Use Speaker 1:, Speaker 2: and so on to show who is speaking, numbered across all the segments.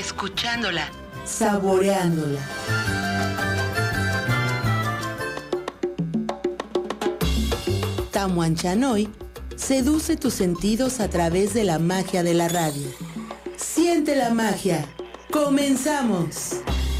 Speaker 1: escuchándola,
Speaker 2: saboreándola. Tamuanchanoy seduce tus sentidos a través de la magia de la radio. Siente la magia. ¡Comenzamos!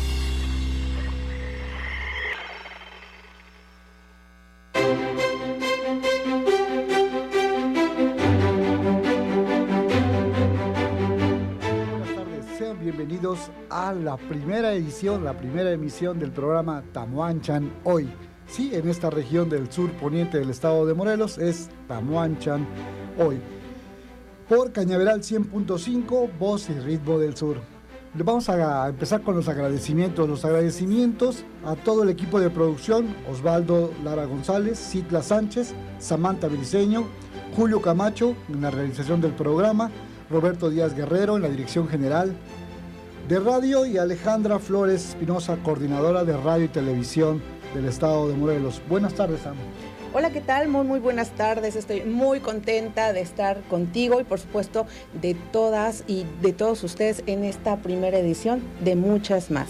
Speaker 3: Bienvenidos a la primera emisión del programa Tamuanchan Hoy. Sí, en esta región del sur poniente del estado de Morelos es Tamuanchan Hoy. Por Cañaveral 100.5, voz y ritmo del sur. Vamos a empezar con los agradecimientos. Los agradecimientos a todo el equipo de producción: Osvaldo Lara González, Citla Sánchez, Samantha Briceño, Julio Camacho en la realización del programa, Roberto Díaz Guerrero en la dirección general de radio y Alejandra Flores Espinosa, coordinadora de radio y televisión del estado de Morelos. Buenas tardes, Sam.
Speaker 4: Hola, ¿qué tal? Muy buenas tardes. Estoy muy contenta de estar contigo y por supuesto de todas y de todos ustedes en esta primera edición de muchas más.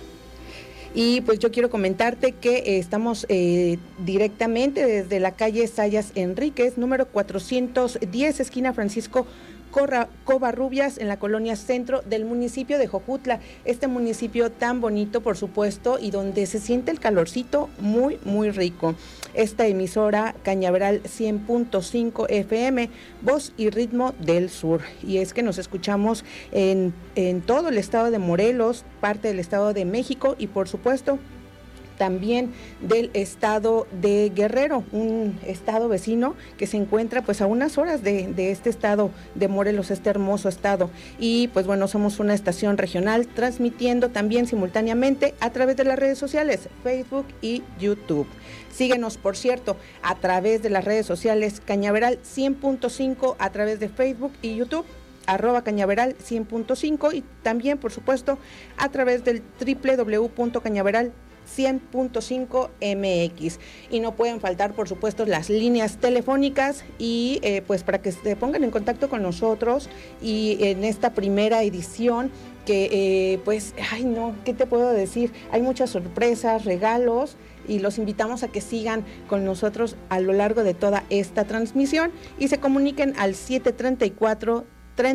Speaker 4: Y pues yo quiero comentarte que estamos directamente desde la calle Sayas Enríquez, número 410, esquina Francisco Covarrubias, en la colonia centro del municipio de Jojutla, este municipio tan bonito, por supuesto, y donde se siente el calorcito muy, muy rico. Esta emisora Cañaveral 100.5 FM, voz y ritmo del sur. Y es que nos escuchamos en todo el estado de Morelos, parte del estado de México y por supuesto también del estado de Guerrero, un estado vecino que se encuentra pues a unas horas de este estado de Morelos, este hermoso estado. Y pues bueno, somos una estación regional transmitiendo también simultáneamente a través de las redes sociales, Facebook y YouTube. Síguenos, por cierto, a través de las redes sociales Cañaveral 100.5 a través de Facebook y YouTube, @Cañaveral 100.5 y también, por supuesto, a través del www.cañaveral 100.5 MX. Y no pueden faltar, por supuesto, las líneas telefónicas y pues para que se pongan en contacto con nosotros y en esta primera edición que pues, ay no, ¿qué te puedo decir? Hay muchas sorpresas, regalos y los invitamos a que sigan con nosotros a lo largo de toda esta transmisión y se comuniquen al 734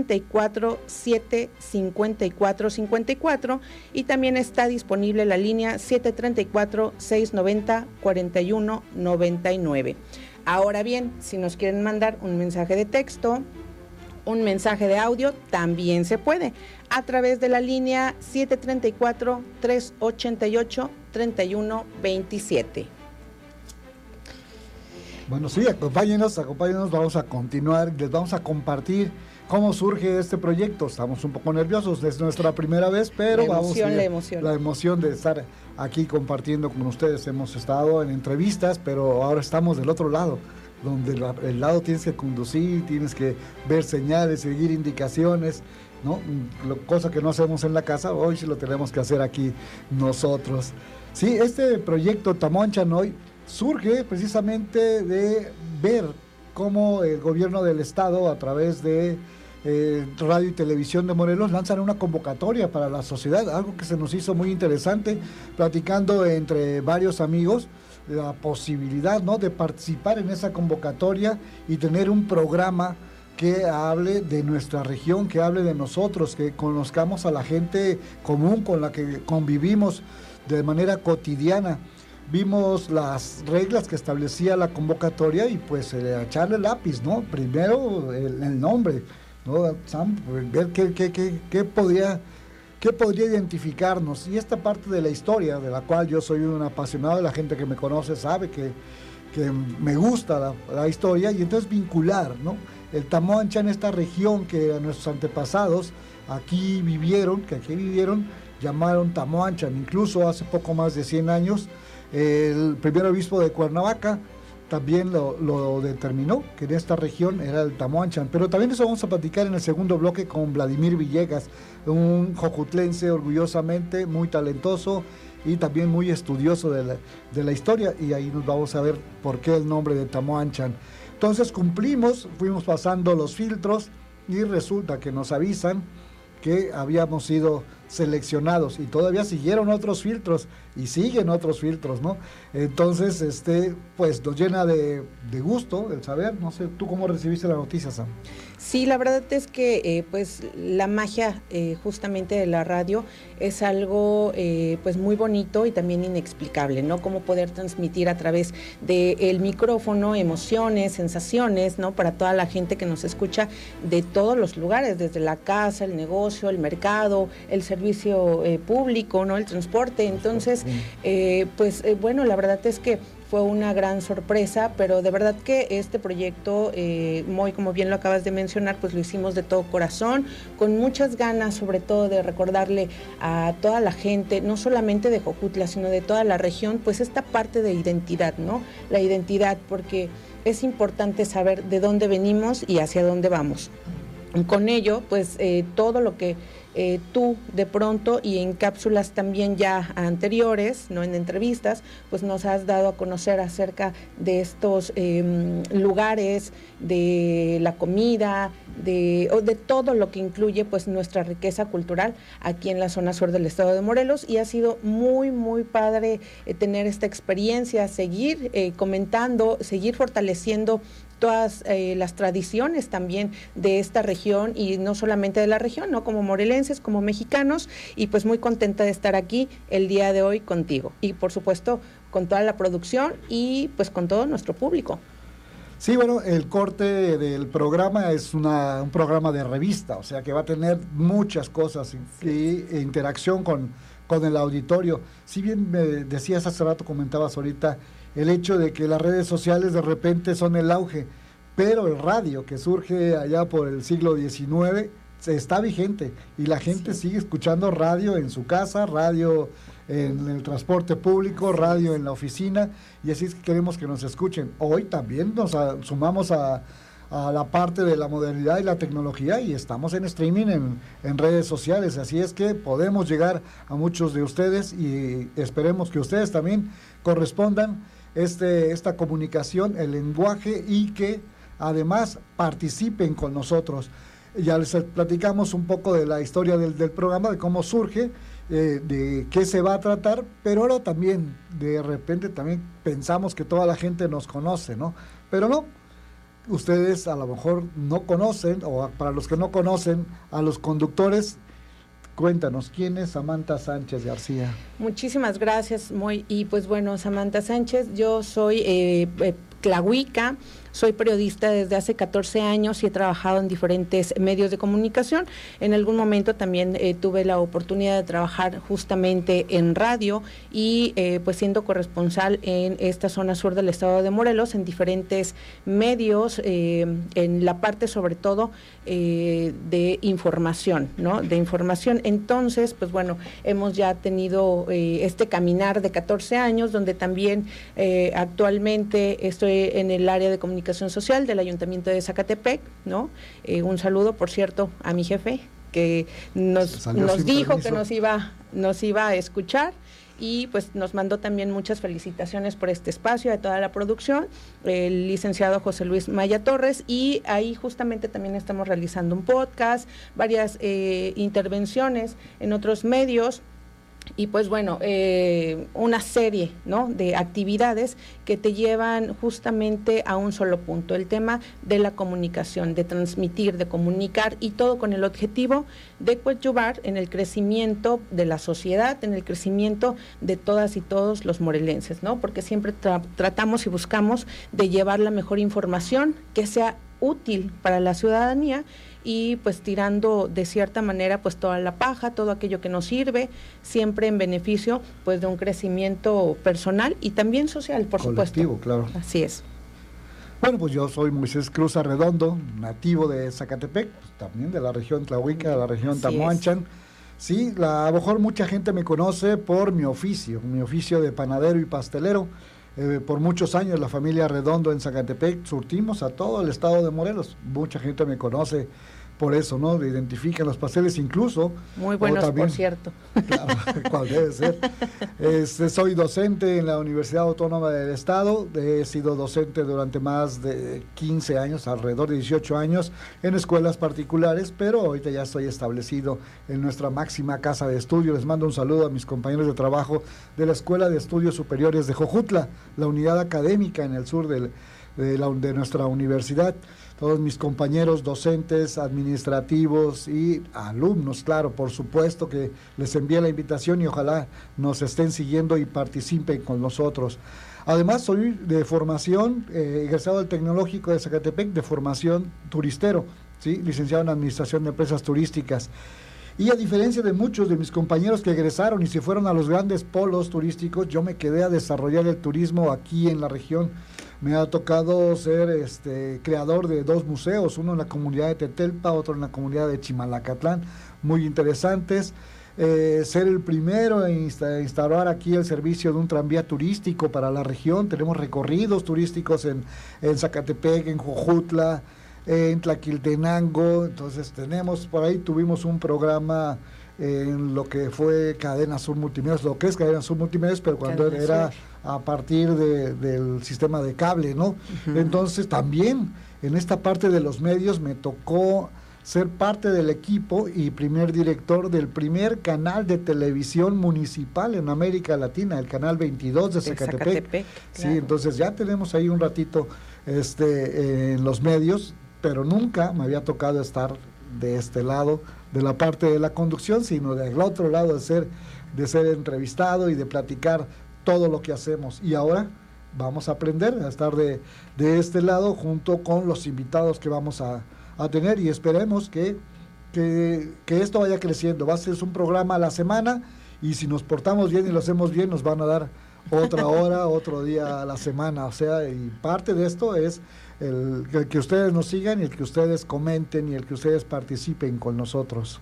Speaker 4: 7 y también está disponible la línea 734-690-4199. Ahora bien, si nos quieren mandar un mensaje de texto, un mensaje de audio, también se puede a través de la línea 734-388-3127.
Speaker 3: Bueno, sí, acompáñenos, vamos a continuar, les vamos a compartir cómo surge este proyecto. Estamos un poco nerviosos, es nuestra primera vez, pero la emoción de estar aquí compartiendo con ustedes. Hemos estado en entrevistas, pero ahora estamos del otro lado, donde el lado tienes que conducir, tienes que ver señales, seguir indicaciones, ¿no? Cosa que no hacemos en la casa, hoy sí lo tenemos que hacer aquí nosotros. Sí, este proyecto Tamuanchan Hoy surge precisamente de ver cómo el gobierno del estado, a través de Radio y Televisión de Morelos, lanzan una convocatoria para la sociedad, algo que se nos hizo muy interesante, platicando entre varios amigos la posibilidad, ¿no?, de participar en esa convocatoria y tener un programa que hable de nuestra región, que hable de nosotros, que conozcamos a la gente común con la que convivimos de manera cotidiana. Vimos las reglas que establecía la convocatoria y pues echarle lápiz, ¿no? Primero el nombre, ¿no, Sam? Ver qué podría identificarnos. Y esta parte de la historia, de la cual yo soy un apasionado, la gente que me conoce sabe que me gusta la historia, y entonces vincular, ¿no?, el Tamuanchan, esta región que a nuestros antepasados aquí vivieron, llamaron Tamuanchan. Incluso hace poco más de 100 años, el primer obispo de Cuernavaca también lo determinó, que en esta región era el Tamuanchan. Pero también eso vamos a platicar en el segundo bloque con Vladimir Villegas, un jojutlense orgullosamente, muy talentoso y también muy estudioso de la historia, y ahí nos vamos a ver por qué el nombre de Tamuanchan. Entonces fuimos pasando los filtros y resulta que nos avisan que habíamos sido seleccionados, y todavía siguieron otros filtros y siguen otros filtros, ¿no? Entonces, pues nos llena de gusto el saber. No sé, ¿tú cómo recibiste la noticia, Sam?
Speaker 4: Sí, la verdad es que pues la magia justamente de la radio es algo pues muy bonito y también inexplicable, ¿no? Cómo poder transmitir a través del micrófono emociones, sensaciones, ¿no? Para toda la gente que nos escucha de todos los lugares, desde la casa, el negocio, el mercado, el servicio público, ¿no? El transporte. Entonces, bueno, la verdad es que fue una gran sorpresa, pero de verdad que este proyecto, Moy, como bien lo acabas de mencionar, pues lo hicimos de todo corazón, con muchas ganas, sobre todo de recordarle a toda la gente, no solamente de Jojutla, sino de toda la región, pues esta parte de identidad, ¿no? La identidad, porque es importante saber de dónde venimos y hacia dónde vamos. Con ello, pues todo lo que tú de pronto y en cápsulas también ya anteriores, no en entrevistas, pues nos has dado a conocer acerca de estos lugares, de la comida, de todo lo que incluye pues nuestra riqueza cultural aquí en la zona sur del estado de Morelos, y ha sido muy, muy padre tener esta experiencia, seguir comentando, seguir fortaleciendo todas las tradiciones también de esta región, y no solamente de la región, ¿no? Como morelenses, como mexicanos, y pues muy contenta de estar aquí el día de hoy contigo, y por supuesto con toda la producción y pues con todo nuestro público.
Speaker 3: Sí, bueno, el corte del programa es un programa de revista, o sea que va a tener muchas cosas e interacción con el auditorio. Si bien me decías hace rato, comentabas ahorita, el hecho de que las redes sociales de repente son el auge, pero el radio que surge allá por el siglo XIX está vigente, y la gente sigue escuchando radio en su casa, radio en el transporte público, radio en la oficina, y así es que queremos que nos escuchen. Hoy también nos sumamos a la parte de la modernidad y la tecnología, y estamos en streaming en redes sociales, así es que podemos llegar a muchos de ustedes, y esperemos que ustedes también correspondan esta comunicación, el lenguaje, y que además participen con nosotros. Ya les platicamos un poco de la historia del programa, de cómo surge, de qué se va a tratar, pero ahora también, de repente también pensamos que toda la gente nos conoce, ¿no? Pero no, ustedes a lo mejor no conocen, o para los que no conocen a los conductores. Cuéntanos, ¿quién es Samantha Sánchez García?
Speaker 4: Muchísimas gracias, Moy. Y pues bueno, Samantha Sánchez, yo soy tlahuica, soy periodista desde hace 14 años y he trabajado en diferentes medios de comunicación. En algún momento también tuve la oportunidad de trabajar justamente en radio y pues siendo corresponsal en esta zona sur del estado de Morelos, en diferentes medios, en la parte sobre todo de información, ¿no? De información. Entonces, pues bueno, hemos ya tenido este caminar de 14 años, donde también actualmente estoy en el área de comunicación social del Ayuntamiento de Zacatepec, ¿no? Un saludo, por cierto, a mi jefe, que nos dijo permiso, que nos iba a escuchar, y pues nos mandó también muchas felicitaciones por este espacio, a toda la producción, el licenciado José Luis Maya Torres, y ahí justamente también estamos realizando un podcast, varias intervenciones en otros medios, y pues bueno, una serie, ¿no?, de actividades que te llevan justamente a un solo punto, el tema de la comunicación, de transmitir, de comunicar, y todo con el objetivo de coadyuvar en el crecimiento de la sociedad, en el crecimiento de todas y todos los morelenses, ¿no? Porque siempre tratamos y buscamos de llevar la mejor información que sea útil para la ciudadanía, y pues tirando de cierta manera pues toda la paja, todo aquello que nos sirve, siempre en beneficio pues de un crecimiento personal y también social, por
Speaker 3: colectivo,
Speaker 4: supuesto.
Speaker 3: Claro.
Speaker 4: Así es.
Speaker 3: Bueno, pues yo soy Moisés Cruz Arredondo, nativo de Zacatepec, pues también de la región tlahuica, de la región Tamuanchan. Sí, a lo mejor mucha gente me conoce por mi oficio de panadero y pastelero. Por muchos años la familia Arredondo en Zacatepec surtimos a todo el estado de Morelos. Mucha gente me conoce por eso, ¿no? Identifican los pasteles incluso.
Speaker 4: Muy buenos, también, por cierto.
Speaker 3: Claro, cuál debe ser. Soy docente en la Universidad Autónoma del Estado. He sido docente durante más de 15 años, alrededor de 18 años, en escuelas particulares, pero ahorita ya estoy establecido en nuestra máxima casa de estudio. Les mando un saludo a mis compañeros de trabajo de la Escuela de Estudios Superiores de Jojutla, la unidad académica en el sur de nuestra universidad. Todos mis compañeros docentes, administrativos y alumnos, claro, por supuesto que les envié la invitación y ojalá nos estén siguiendo y participen con nosotros. Además, soy de formación, egresado del Tecnológico de Zacatepec, de formación turistero, ¿sí? Licenciado en Administración de Empresas Turísticas. Y a diferencia de muchos de mis compañeros que egresaron y se fueron a los grandes polos turísticos, yo me quedé a desarrollar el turismo aquí en la región. Me ha tocado ser creador de 2 museos, uno en la comunidad de Tetelpa, otro en la comunidad de Chimalacatlán, muy interesantes. Ser el primero en instaurar aquí el servicio de un tranvía turístico para la región. Tenemos recorridos turísticos en Zacatepec, en Jojutla, en Tlaquiltenango. Entonces tuvimos un programa en lo que fue Cadena Sur Multimedios, lo que es Cadena Sur Multimedios, pero cuando era a partir del sistema de cable, ¿no? Uh-huh. Entonces también en esta parte de los medios me tocó ser parte del equipo y primer director del primer canal de televisión municipal en América Latina, el canal 22 de Zacatepec. Claro. Sí, entonces ya tenemos ahí un ratito en los medios, pero nunca me había tocado estar de este lado de la parte de la conducción, sino del otro lado de ser entrevistado y de platicar todo lo que hacemos. Y ahora vamos a aprender a estar de este lado junto con los invitados que vamos a tener, y esperemos que esto vaya creciendo. Va a ser un programa a la semana, y si nos portamos bien y lo hacemos bien, nos van a dar otra hora, otro día a la semana. O sea, y parte de esto es el que ustedes nos sigan y el que ustedes comenten y el que ustedes participen con nosotros.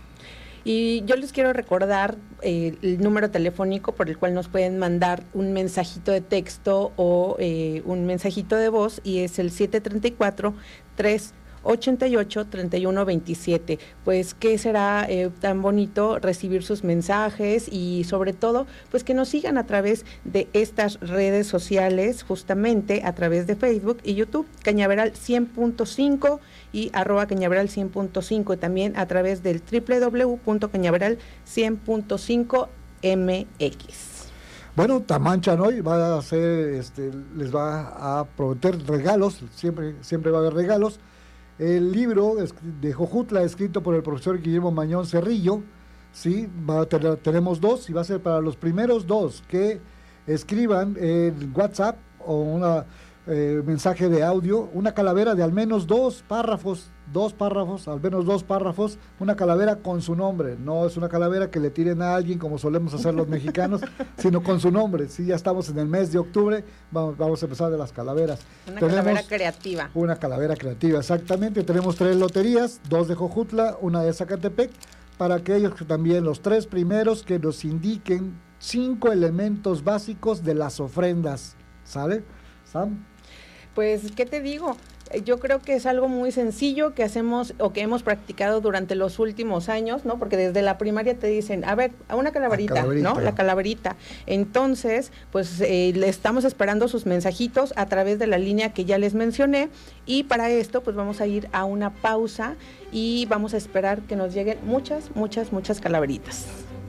Speaker 4: Y yo les quiero recordar el número telefónico por el cual nos pueden mandar un mensajito de texto o un mensajito de voz, y es el 734-388-3127. Pues qué será tan bonito recibir sus mensajes, y sobre todo pues que nos sigan a través de estas redes sociales, justamente a través de Facebook y YouTube, Cañaveral 100.5 y @Cañaveral 100.5, y también a través del www.cañaveral100.5mx. Bueno,
Speaker 3: Tamancha hoy va a hacer, les va a prometer regalos, siempre va a haber regalos. El libro de Jojutla, escrito por el profesor Guillermo Mañón Cerrillo, ¿sí? Tenemos 2, y va a ser para los primeros 2 que escriban en WhatsApp o un mensaje de audio, una calavera de al menos 2 párrafos, al menos 2 párrafos, una calavera con su nombre. No es una calavera que le tiren a alguien como solemos hacer los mexicanos, sino con su nombre. Sí, ya estamos en el mes de octubre, vamos a empezar de las calaveras.
Speaker 4: Calavera creativa.
Speaker 3: Una calavera creativa, exactamente. Tenemos 3 loterías, 2 de Jojutla, una de Zacatepec, para aquellos que también, los 3 primeros que nos indiquen 5 elementos básicos de las ofrendas. ¿Sale, Sam?
Speaker 4: Pues, ¿qué te digo? Yo creo que es algo muy sencillo que hacemos o que hemos practicado durante los últimos años, ¿no? Porque desde la primaria te dicen, a ver, a una calaverita, ¿no? La calaverita. Entonces, pues le estamos esperando sus mensajitos a través de la línea que ya les mencioné, y para esto pues vamos a ir a una pausa y vamos a esperar que nos lleguen muchas calaveritas.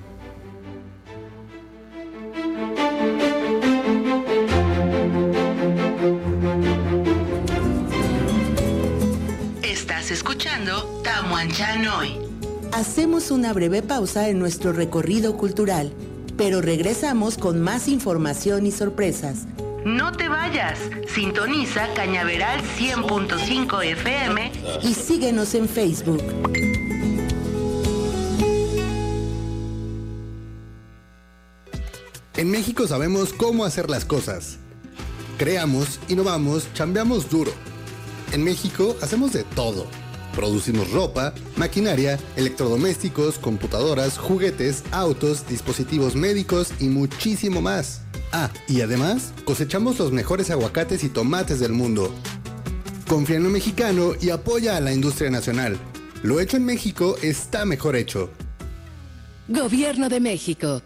Speaker 2: Estás escuchando Tamuanchán Hoy. Hacemos una breve pausa en nuestro recorrido cultural, pero regresamos con más información y sorpresas. No te vayas, sintoniza Cañaveral 100.5 FM y síguenos en Facebook.
Speaker 1: En México sabemos cómo hacer las cosas. Creamos, innovamos, chambeamos duro. En México hacemos de todo. Producimos ropa, maquinaria, electrodomésticos, computadoras, juguetes, autos, dispositivos médicos y muchísimo más. Ah, y además cosechamos los mejores aguacates y tomates del mundo. Confía en lo mexicano y apoya a la industria nacional. Lo hecho en México está mejor hecho.
Speaker 5: Gobierno de México.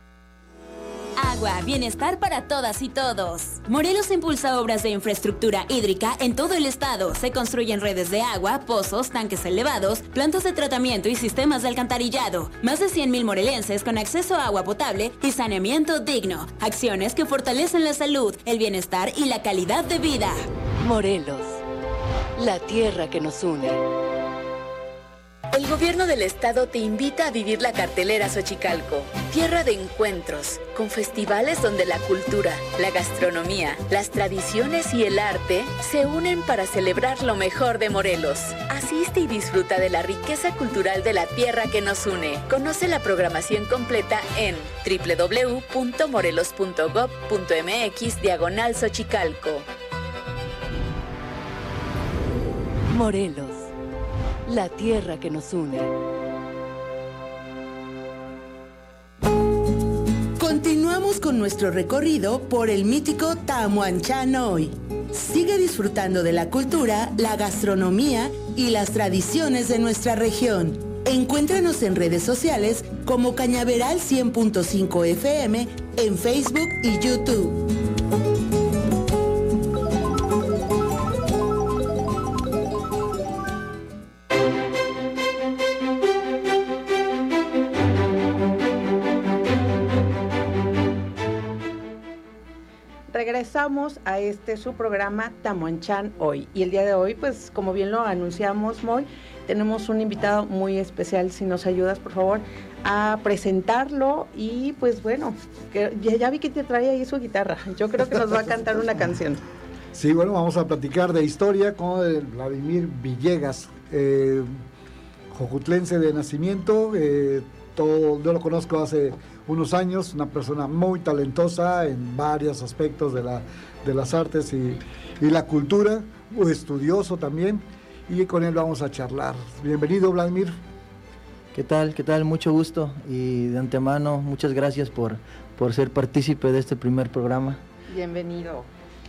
Speaker 6: Agua, bienestar para todas y todos. Morelos impulsa obras de infraestructura hídrica en todo el estado. Se construyen redes de agua, pozos, tanques elevados, plantas de tratamiento y sistemas de alcantarillado. Más de 100,000 morelenses con acceso a agua potable y saneamiento digno. Acciones que fortalecen la salud, el bienestar y la calidad de vida.
Speaker 5: Morelos, la tierra que nos une.
Speaker 7: El gobierno del estado te invita a vivir la cartelera Xochicalco, tierra de encuentros, con festivales donde la cultura, la gastronomía, las tradiciones y el arte se unen para celebrar lo mejor de Morelos. Asiste y disfruta de la riqueza cultural de la tierra que nos une. Conoce la programación completa en www.morelos.gov.mx/Xochicalco.
Speaker 5: Morelos, la tierra que nos une.
Speaker 2: Continuamos con nuestro recorrido por el mítico Tamuanchán hoy. Sigue disfrutando de la cultura, la gastronomía y las tradiciones de nuestra región. Encuéntranos en redes sociales como Cañaveral 100.5 FM en Facebook y YouTube.
Speaker 4: Regresamos a su programa Tamuanchán hoy. Y el día de hoy, pues como bien lo anunciamos, Moy, tenemos un invitado muy especial. Si nos ayudas, por favor, a presentarlo. Y pues bueno, ya vi que te trae ahí su guitarra. Yo creo que nos va a cantar una canción.
Speaker 3: Sí, bueno, vamos a platicar de historia con Vladimir Villegas, jojutlense de nacimiento. Yo lo conozco hace unos años, una persona muy talentosa en varios aspectos de las artes y la cultura, muy estudioso también, y con él vamos a charlar. Bienvenido, Vladimir.
Speaker 8: ¿Qué tal? Mucho gusto, y de antemano muchas gracias por ser partícipe de este primer programa.
Speaker 4: Bienvenido.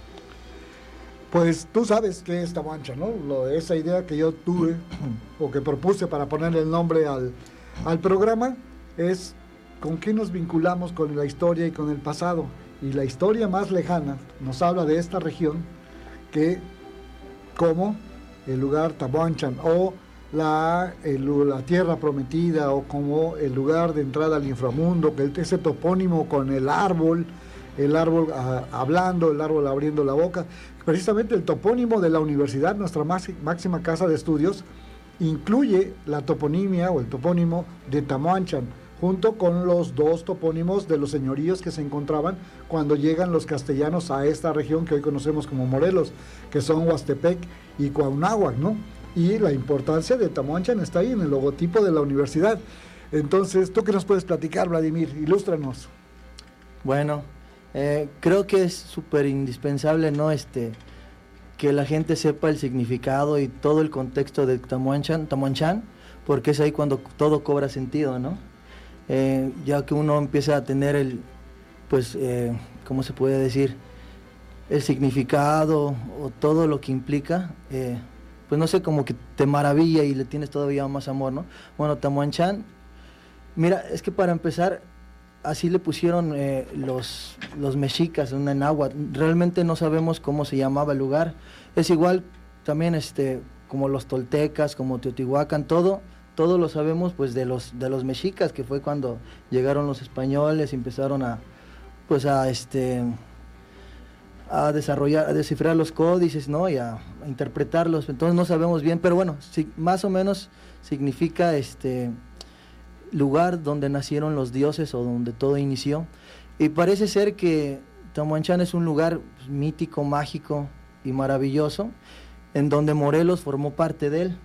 Speaker 3: Pues tú sabes qué es Tamuanchán, ¿no? Esa idea que yo tuve o que propuse para ponerle el nombre al programa es con qué nos vinculamos con la historia y con el pasado. Y la historia más lejana nos habla de esta región que como el lugar Tamuanchán o la tierra prometida, o como el lugar de entrada al inframundo, que ese topónimo con el árbol hablando, el árbol abriendo la boca. Precisamente el topónimo de la universidad, nuestra máxima casa de estudios, incluye la toponimia o el topónimo de Tamuanchán, junto con los dos topónimos de los señoríos que se encontraban cuando llegan los castellanos a esta región que hoy conocemos como Morelos, que son Huastepec y Cuauhnáhuac, ¿no? Y la importancia de Tamuanchán está ahí en el logotipo de la universidad. Entonces, ¿tú qué nos puedes platicar, Vladimir? Ilústranos.
Speaker 8: Bueno, creo que es súper indispensable, ¿no? Que la gente sepa el significado y todo el contexto de Tamuanchán, porque es ahí cuando todo cobra sentido, ¿no? Ya que uno empieza a tener ¿cómo se puede decir? El significado o todo lo que implica, pues no sé, como que te maravilla y le tienes todavía más amor, ¿no? Bueno, Tamuanchán, mira, es que para empezar, así le pusieron los mexicas en náhuatl. Realmente no sabemos cómo se llamaba el lugar. Es igual también como los toltecas, como Teotihuacán, todo lo sabemos pues de los mexicas, que fue cuando llegaron los españoles y empezaron a desarrollar, a descifrar los códices, ¿no? Y a interpretarlos. Entonces no sabemos bien, pero bueno, sí, más o menos significa lugar donde nacieron los dioses o donde todo inició. Y parece ser que Tamuanchán es un lugar mítico, mágico y maravilloso, en donde Morelos formó parte de él.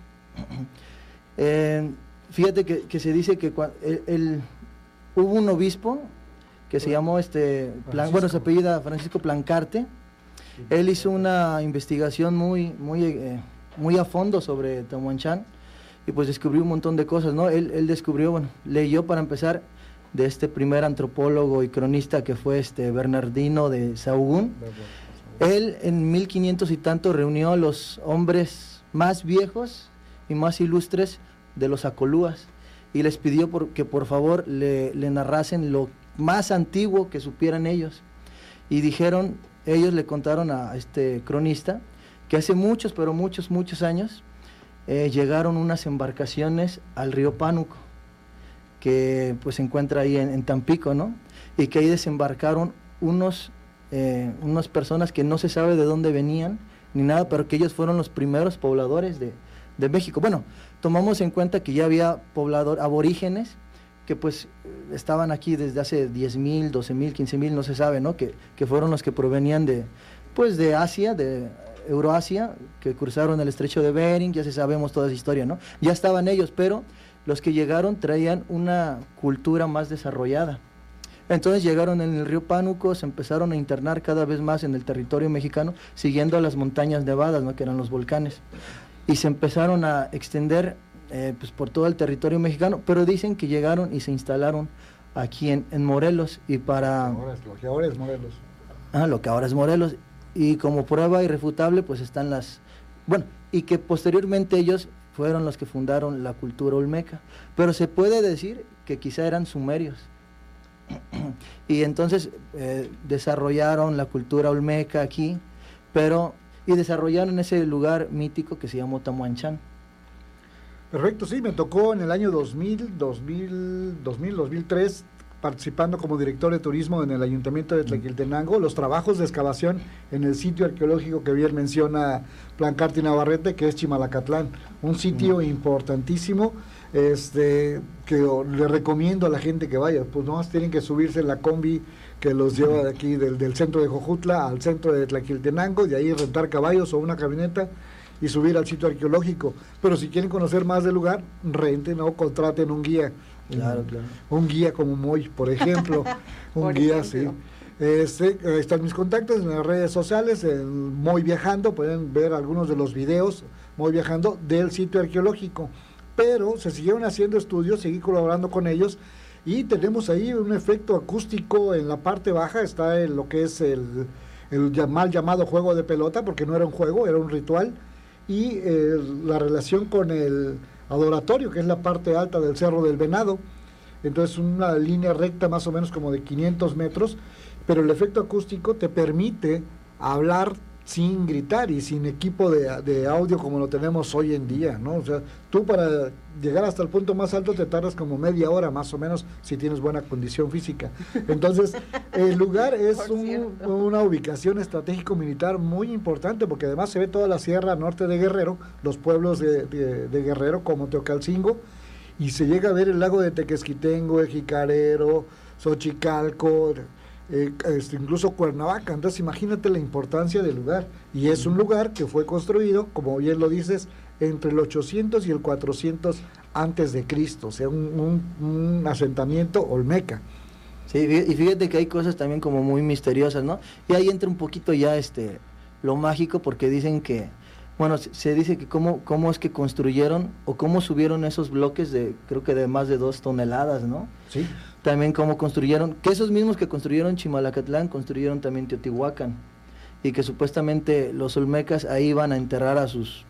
Speaker 8: Fíjate que se dice que hubo un obispo que se llamó se apellida Francisco Plancarte. Él hizo una investigación muy a fondo sobre Tamuanchán y pues descubrió un montón de cosas, ¿no? Él descubrió, leyó para empezar de este primer antropólogo y cronista que fue Bernardino de Sahagún. Él en 1500 y tanto reunió a los hombres más viejos y más ilustres los acolúas y les pidió que por favor le narrasen lo más antiguo que supieran ellos. Y ellos le contaron a este cronista que hace muchos, pero muchos años llegaron unas embarcaciones al río Pánuco, que pues se encuentra ahí en Tampico, ¿no? Y que ahí desembarcaron unas personas que no se sabe de dónde venían ni nada, pero que ellos fueron los primeros pobladores de México. Bueno, tomamos en cuenta que ya había aborígenes que pues estaban aquí desde hace 10,000, 12,000, 15,000, no se sabe, ¿no? Que fueron los que provenían de Asia, de Euroasia, que cruzaron el estrecho de Bering, ya sabemos toda esa historia, ¿no? Ya estaban ellos, pero los que llegaron traían una cultura más desarrollada. Entonces llegaron en el río Pánuco, se empezaron a internar cada vez más en el territorio mexicano, siguiendo las montañas nevadas, ¿no? Que eran los volcanes. Y se empezaron a extender pues por todo el territorio mexicano, pero dicen que llegaron y se instalaron aquí en Morelos. Y para...
Speaker 3: Lo que ahora es Morelos.
Speaker 8: Lo que ahora es Morelos. Y como prueba irrefutable, pues están y que posteriormente ellos fueron los que fundaron la cultura olmeca. Pero se puede decir que quizá eran sumerios. Y entonces desarrollaron la cultura olmeca aquí, y desarrollaron ese lugar mítico que se llamó Tamuanchán.
Speaker 3: Perfecto, sí, me tocó en el año 2003, participando como director de turismo en el Ayuntamiento de Tlaquiltenango, los trabajos de excavación en el sitio arqueológico que bien menciona Plancarte y Navarrete, que es Chimalacatlán, un sitio importantísimo, que le recomiendo a la gente que vaya. Pues nomás tienen que subirse en la combi que los lleva de aquí del centro de Jojutla al centro de Tlaquiltenango, y ahí rentar caballos o una camioneta y subir al sitio arqueológico. Pero si quieren conocer más del lugar, renten o contraten un guía.
Speaker 8: Claro.
Speaker 3: Un guía como Moy, por ejemplo. Un guía, sí. Están mis contactos en las redes sociales, en Moy Viajando, pueden ver algunos de los videos, Moy Viajando, del sitio arqueológico. Pero se siguieron haciendo estudios, seguí colaborando con ellos, y tenemos ahí un efecto acústico en la parte baja, está lo que es el mal llamado juego de pelota, porque no era un juego, era un ritual, y la relación con el adoratorio, que es la parte alta del Cerro del Venado. Entonces una línea recta más o menos como de 500 metros, pero el efecto acústico te permite hablar sin gritar y sin equipo de audio como lo tenemos hoy en día, ¿no? O sea, tú para llegar hasta el punto más alto te tardas como media hora más o menos si tienes buena condición física. Entonces, el lugar es una ubicación estratégico-militar muy importante, porque además se ve toda la sierra norte de Guerrero, los pueblos de Guerrero como Teocalcingo, y se llega a ver el lago de Tequesquitengo, Jicarero, Xochicalco, incluso Cuernavaca. Entonces imagínate la importancia del lugar, y es un lugar que fue construido, como bien lo dices, entre el 800 y el 400 antes de Cristo, o sea, un asentamiento olmeca.
Speaker 8: Sí, y fíjate que hay cosas también como muy misteriosas, ¿no? Y ahí entra un poquito ya lo mágico, porque dicen que, se dice que cómo es que construyeron o cómo subieron esos bloques creo que de más de 2 toneladas, ¿no?
Speaker 3: Sí.
Speaker 8: También cómo construyeron, que esos mismos que construyeron Chimalacatlán construyeron también Teotihuacán, y que supuestamente los olmecas ahí iban a enterrar a sus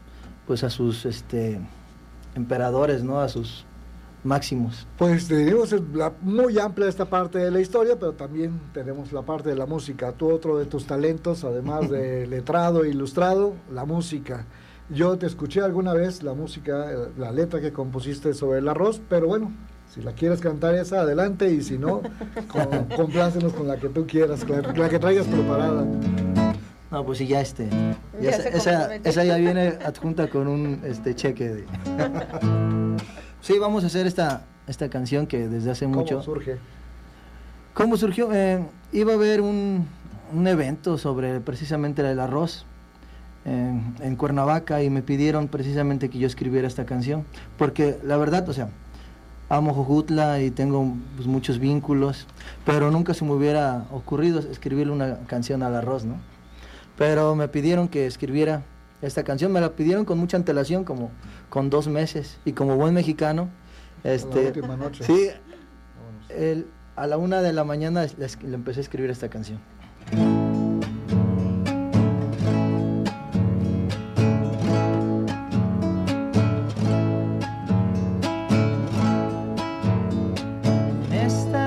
Speaker 8: emperadores, ¿no? A sus máximos.
Speaker 3: Pues tenemos muy amplia esta parte de la historia, pero también tenemos la parte de la música. Tú, otro de tus talentos, además de letrado e ilustrado, la música. Yo te escuché alguna vez la música, la letra que compusiste sobre el arroz, pero bueno, si la quieres cantar esa, adelante, y si no, complácenos con la que tú quieras, la que traigas preparada.
Speaker 8: No, pues sí, ya esa ya viene adjunta con un cheque. Sí, vamos a hacer esta canción que desde hace mucho...
Speaker 3: ¿Cómo surge?
Speaker 8: ¿Cómo surgió? Iba a haber un evento sobre precisamente el arroz en Cuernavaca, y me pidieron precisamente que yo escribiera esta canción, porque la verdad, amo Jojutla y tengo muchos vínculos, pero nunca se me hubiera ocurrido escribirle una canción al arroz, ¿no? Pero me pidieron que escribiera esta canción, me la pidieron con mucha antelación, como con 2 meses, y como buen mexicano,
Speaker 3: la última noche.
Speaker 8: Sí, a la 1 de la mañana le empecé a escribir esta canción.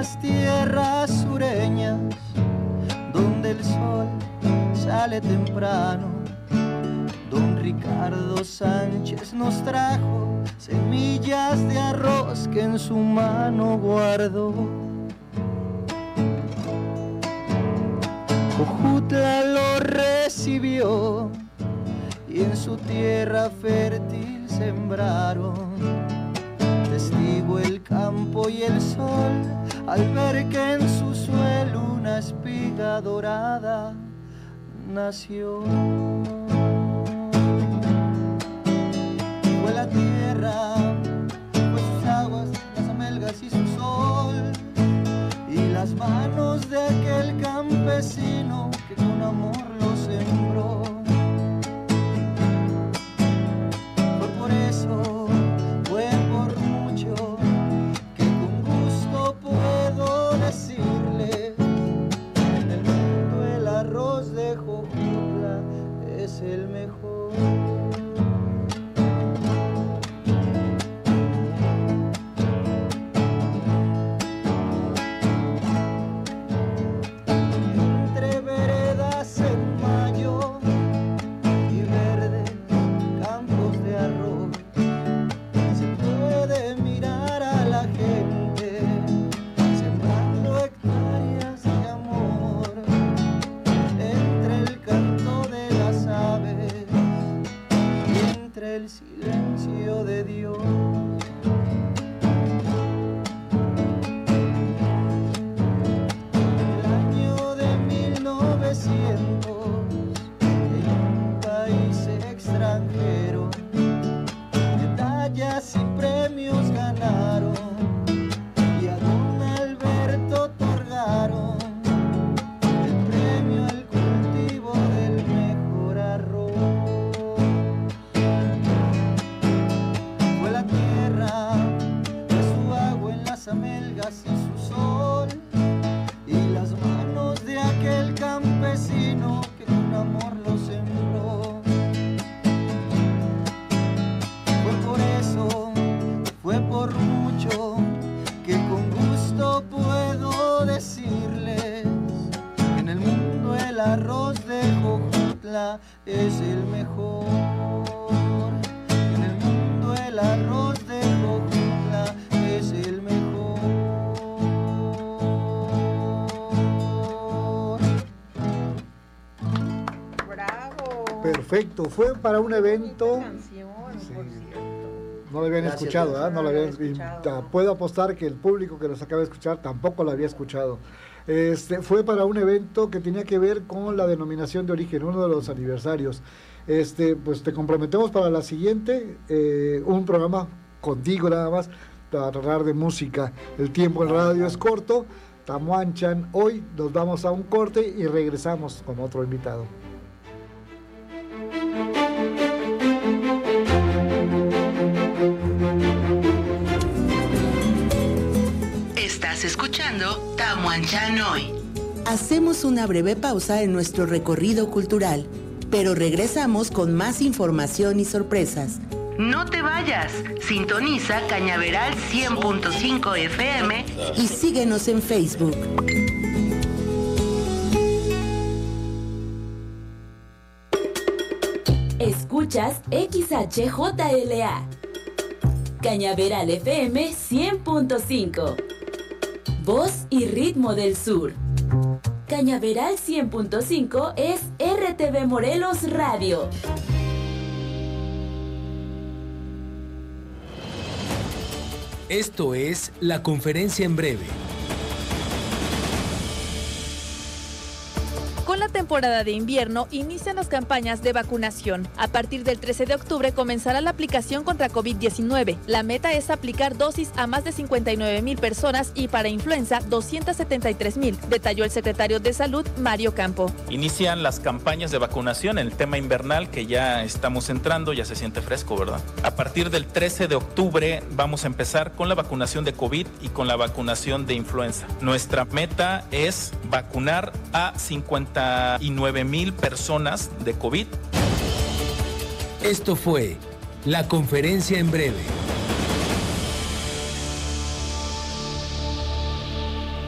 Speaker 8: las tierras sureñas, donde el sol sale temprano, don Ricardo Sánchez nos trajo semillas de arroz que en su mano guardó. Jojutla lo recibió y en su tierra fértil sembraron. Testigo el campo y el sol al ver que en su suelo una espiga dorada nació. Fue la tierra, fue sus aguas, las amelgas y su sol, y las manos de aquel campesino que con amor lo sembró. Fue por eso, fue por mucho, que con gusto puedo decirle, en el mundo el arroz de Jojutla es el mejor. El silencio de Dios. El año de 1900, en un país extranjero, medallas y premios ganaron y a don Alberto otorgaron el premio al cultivo del mejor arroz. Amelgas y su sol, y las manos de aquel campesino que con amor lo sembró. Fue por eso, fue por mucho, que con gusto puedo decirles que en el mundo el arroz de Jojutla es el mejor. En el mundo el arroz de Jojutla es el mejor.
Speaker 3: Perfecto, fue para un evento. No lo habían escuchado, ¿verdad? No lo habían escuchado. Puedo apostar que el público que nos acaba de escuchar tampoco lo había escuchado. Fue para un evento que tenía que ver con la denominación de origen, uno de los aniversarios. Pues te comprometemos para la siguiente, un programa contigo nada más, para hablar de música. El tiempo en radio es corto. Tamuanchan, hoy nos vamos a un corte y regresamos con otro invitado.
Speaker 2: Estás escuchando Tamuanchan hoy. Hacemos una breve pausa en nuestro recorrido cultural, pero regresamos con más información y sorpresas. No te vayas, sintoniza Cañaveral 100.5 FM y síguenos en Facebook.
Speaker 6: Escuchas XHJLA, Cañaveral FM 100.5, voz y ritmo del sur. Cañaveral 100.5 es RTV Morelos Radio.
Speaker 9: Esto es La Conferencia en Breve.
Speaker 10: Con la temporada de invierno inician las campañas de vacunación. A partir del 13 de octubre comenzará la aplicación contra COVID-19. La meta es aplicar dosis a más de 59,000 personas y para influenza 273,000, detalló el secretario de Salud, Mario Campo.
Speaker 11: Inician las campañas de vacunación en el tema invernal que ya estamos entrando, ya se siente fresco, ¿verdad? A partir del 13 de octubre vamos a empezar con la vacunación de COVID y con la vacunación de influenza. Nuestra meta es vacunar a 59,000 personas de COVID.
Speaker 9: Esto fue La Conferencia en Breve.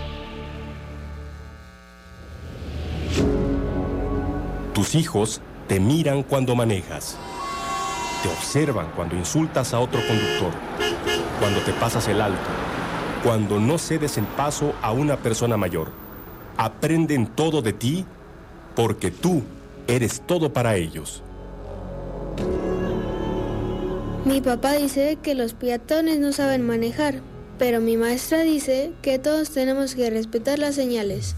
Speaker 12: Tus hijos te miran cuando manejas. Te observan cuando insultas a otro conductor, cuando te pasas el alto, cuando no cedes el paso a una persona mayor. Aprenden todo de ti porque tú eres todo para ellos.
Speaker 13: Mi papá dice que los peatones no saben manejar, pero mi maestra dice que todos tenemos que respetar las señales.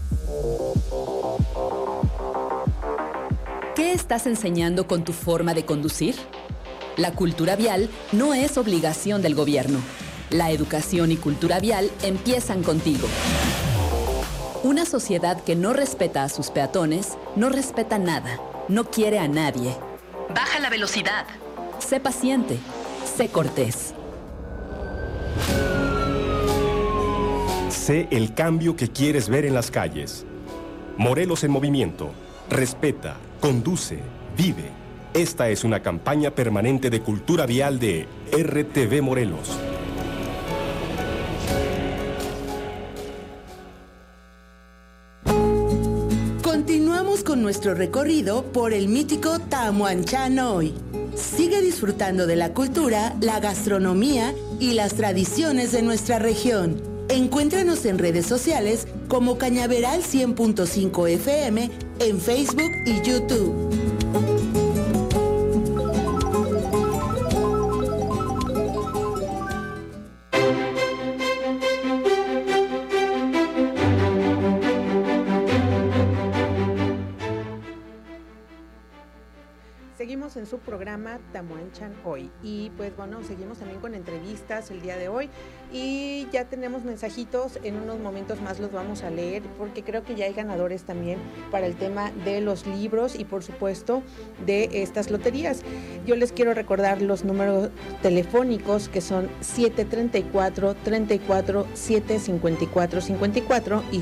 Speaker 14: ¿Qué estás enseñando con tu forma de conducir? La cultura vial no es obligación del gobierno. La educación y cultura vial empiezan contigo. Una sociedad que no respeta a sus peatones, no respeta nada, no quiere a nadie. Baja la velocidad. Sé paciente, sé cortés.
Speaker 12: Sé el cambio que quieres ver en las calles. Morelos en movimiento. Respeta, conduce, vive. Esta es una campaña permanente de cultura vial de RTV Morelos.
Speaker 2: Continuamos con nuestro recorrido por el mítico Tamuanchán hoy. Sigue disfrutando de la cultura, la gastronomía y las tradiciones de nuestra región. Encuéntranos en redes sociales como Cañaveral 100.5 FM en Facebook y YouTube.
Speaker 4: Seguimos en su programa Tamuanchán hoy y pues bueno, seguimos también con entrevistas el día de hoy y ya tenemos mensajitos, en unos momentos más los vamos a leer porque creo que ya hay ganadores también para el tema de los libros y por supuesto de estas loterías. Yo les quiero recordar los números telefónicos que son 734-34-754-54 y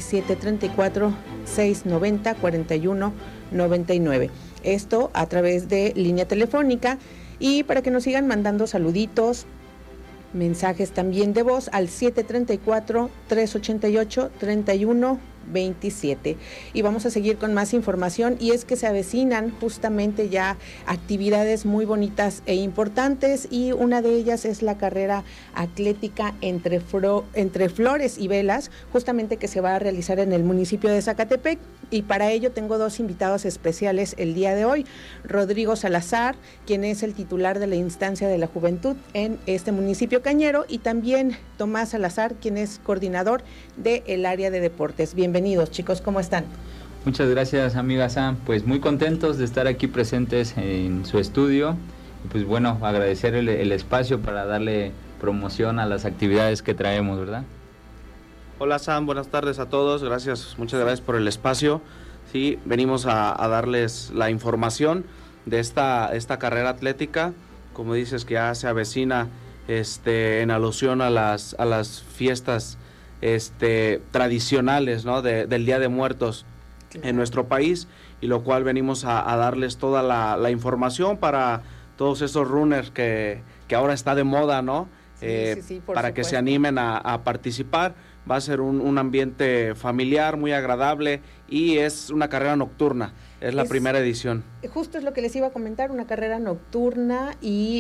Speaker 4: 734-690-4199. Esto a través de línea telefónica y para que nos sigan mandando saluditos, mensajes también de voz al 734-388-3127. Y vamos a seguir con más información y es que se avecinan justamente ya actividades muy bonitas e importantes y una de ellas es la carrera atlética entre flores y velas, justamente que se va a realizar en el municipio de Zacatepec y para ello tengo dos invitados especiales el día de hoy, Rodrigo Salazar, quien es el titular de la instancia de la juventud en este municipio cañero y también Tomás Salazar, quien es coordinador del área de deportes. Bienvenidos, chicos, ¿cómo están?
Speaker 15: Muchas gracias, amiga Sam. Pues muy contentos de estar aquí presentes en su estudio. Y pues bueno, agradecer el espacio para darle promoción a las actividades que traemos, ¿verdad?
Speaker 16: Hola Sam, buenas tardes a todos. Muchas gracias por el espacio. Sí, venimos a darles la información de esta carrera atlética. Como dices, que ya se avecina en alusión a las fiestas tradicionales, ¿no? del Día de Muertos en nuestro país, y lo cual venimos a darles toda la información para todos esos runners que ahora está de moda, ¿no?
Speaker 4: Sí,
Speaker 16: para que se animen a participar. Va a ser un ambiente familiar muy agradable y es una carrera nocturna. Es la primera edición.
Speaker 4: Justo es lo que les iba a comentar, una carrera nocturna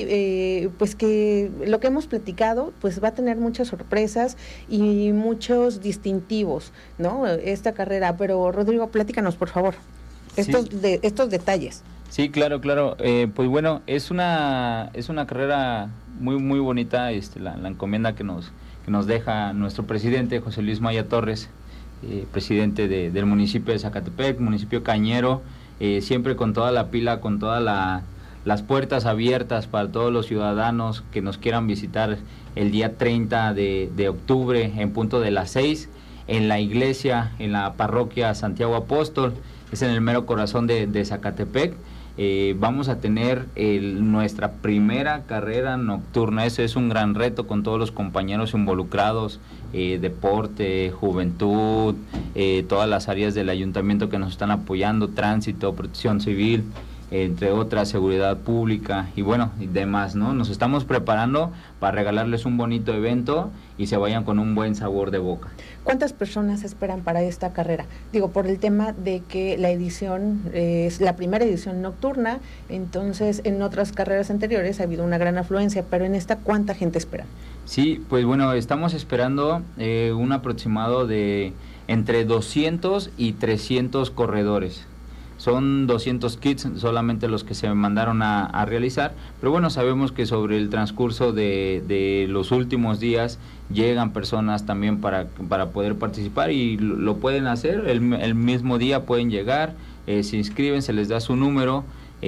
Speaker 4: y pues que lo que hemos platicado pues va a tener muchas sorpresas y muchos distintivos, ¿no? Esta carrera, pero Rodrigo, platícanos por favor estos detalles.
Speaker 15: Sí, claro. Pues bueno, es una carrera muy bonita, la encomienda que nos deja nuestro presidente José Luis Maya Torres, presidente del municipio de Zacatepec, municipio cañero, siempre con toda la pila, con todas las puertas abiertas para todos los ciudadanos que nos quieran visitar el día 30 de octubre en punto de las 6 en la iglesia, en la parroquia Santiago Apóstol, es en el mero corazón de Zacatepec. Vamos a tener nuestra primera carrera nocturna. Eso es un gran reto con todos los compañeros involucrados, deporte, juventud, todas las áreas del ayuntamiento que nos están apoyando, tránsito, protección civil, entre otras seguridad pública y bueno, y demás, ¿no? Nos estamos preparando para regalarles un bonito evento y se vayan con un buen sabor de boca.
Speaker 4: ¿Cuántas personas esperan para esta carrera? Digo, por el tema de que la edición es la primera edición nocturna, entonces en otras carreras anteriores ha habido una gran afluencia, pero en esta, ¿cuánta gente espera?
Speaker 15: Sí, pues bueno, estamos esperando un aproximado de entre 200 y 300 corredores. Son 200 kits solamente los que se mandaron a realizar, pero bueno, sabemos que sobre el transcurso de los últimos días llegan personas también para poder participar y lo pueden hacer, el mismo día pueden llegar, se inscriben, se les da su número,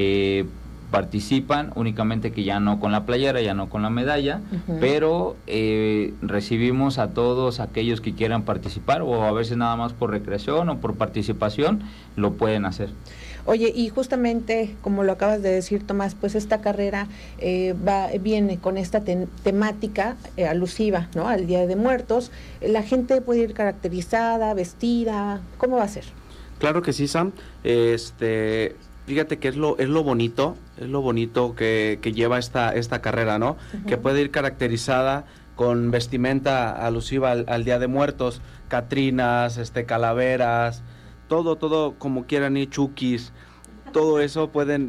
Speaker 15: participan, únicamente que ya no con la playera, ya no con la medalla, pero recibimos a todos aquellos que quieran participar o a veces nada más por recreación o por participación, lo pueden hacer.
Speaker 4: Oye, y justamente como lo acabas de decir, Tomás, pues esta carrera viene con esta temática alusiva, ¿no?, al Día de Muertos. La gente puede ir caracterizada, vestida, ¿cómo va a ser?
Speaker 16: Claro que sí, Sam. Fíjate que es lo bonito que lleva esta carrera, ¿no? Que puede ir caracterizada con vestimenta alusiva al Día de Muertos, catrinas, calaveras, todo como quieran ir, chukis, todo eso pueden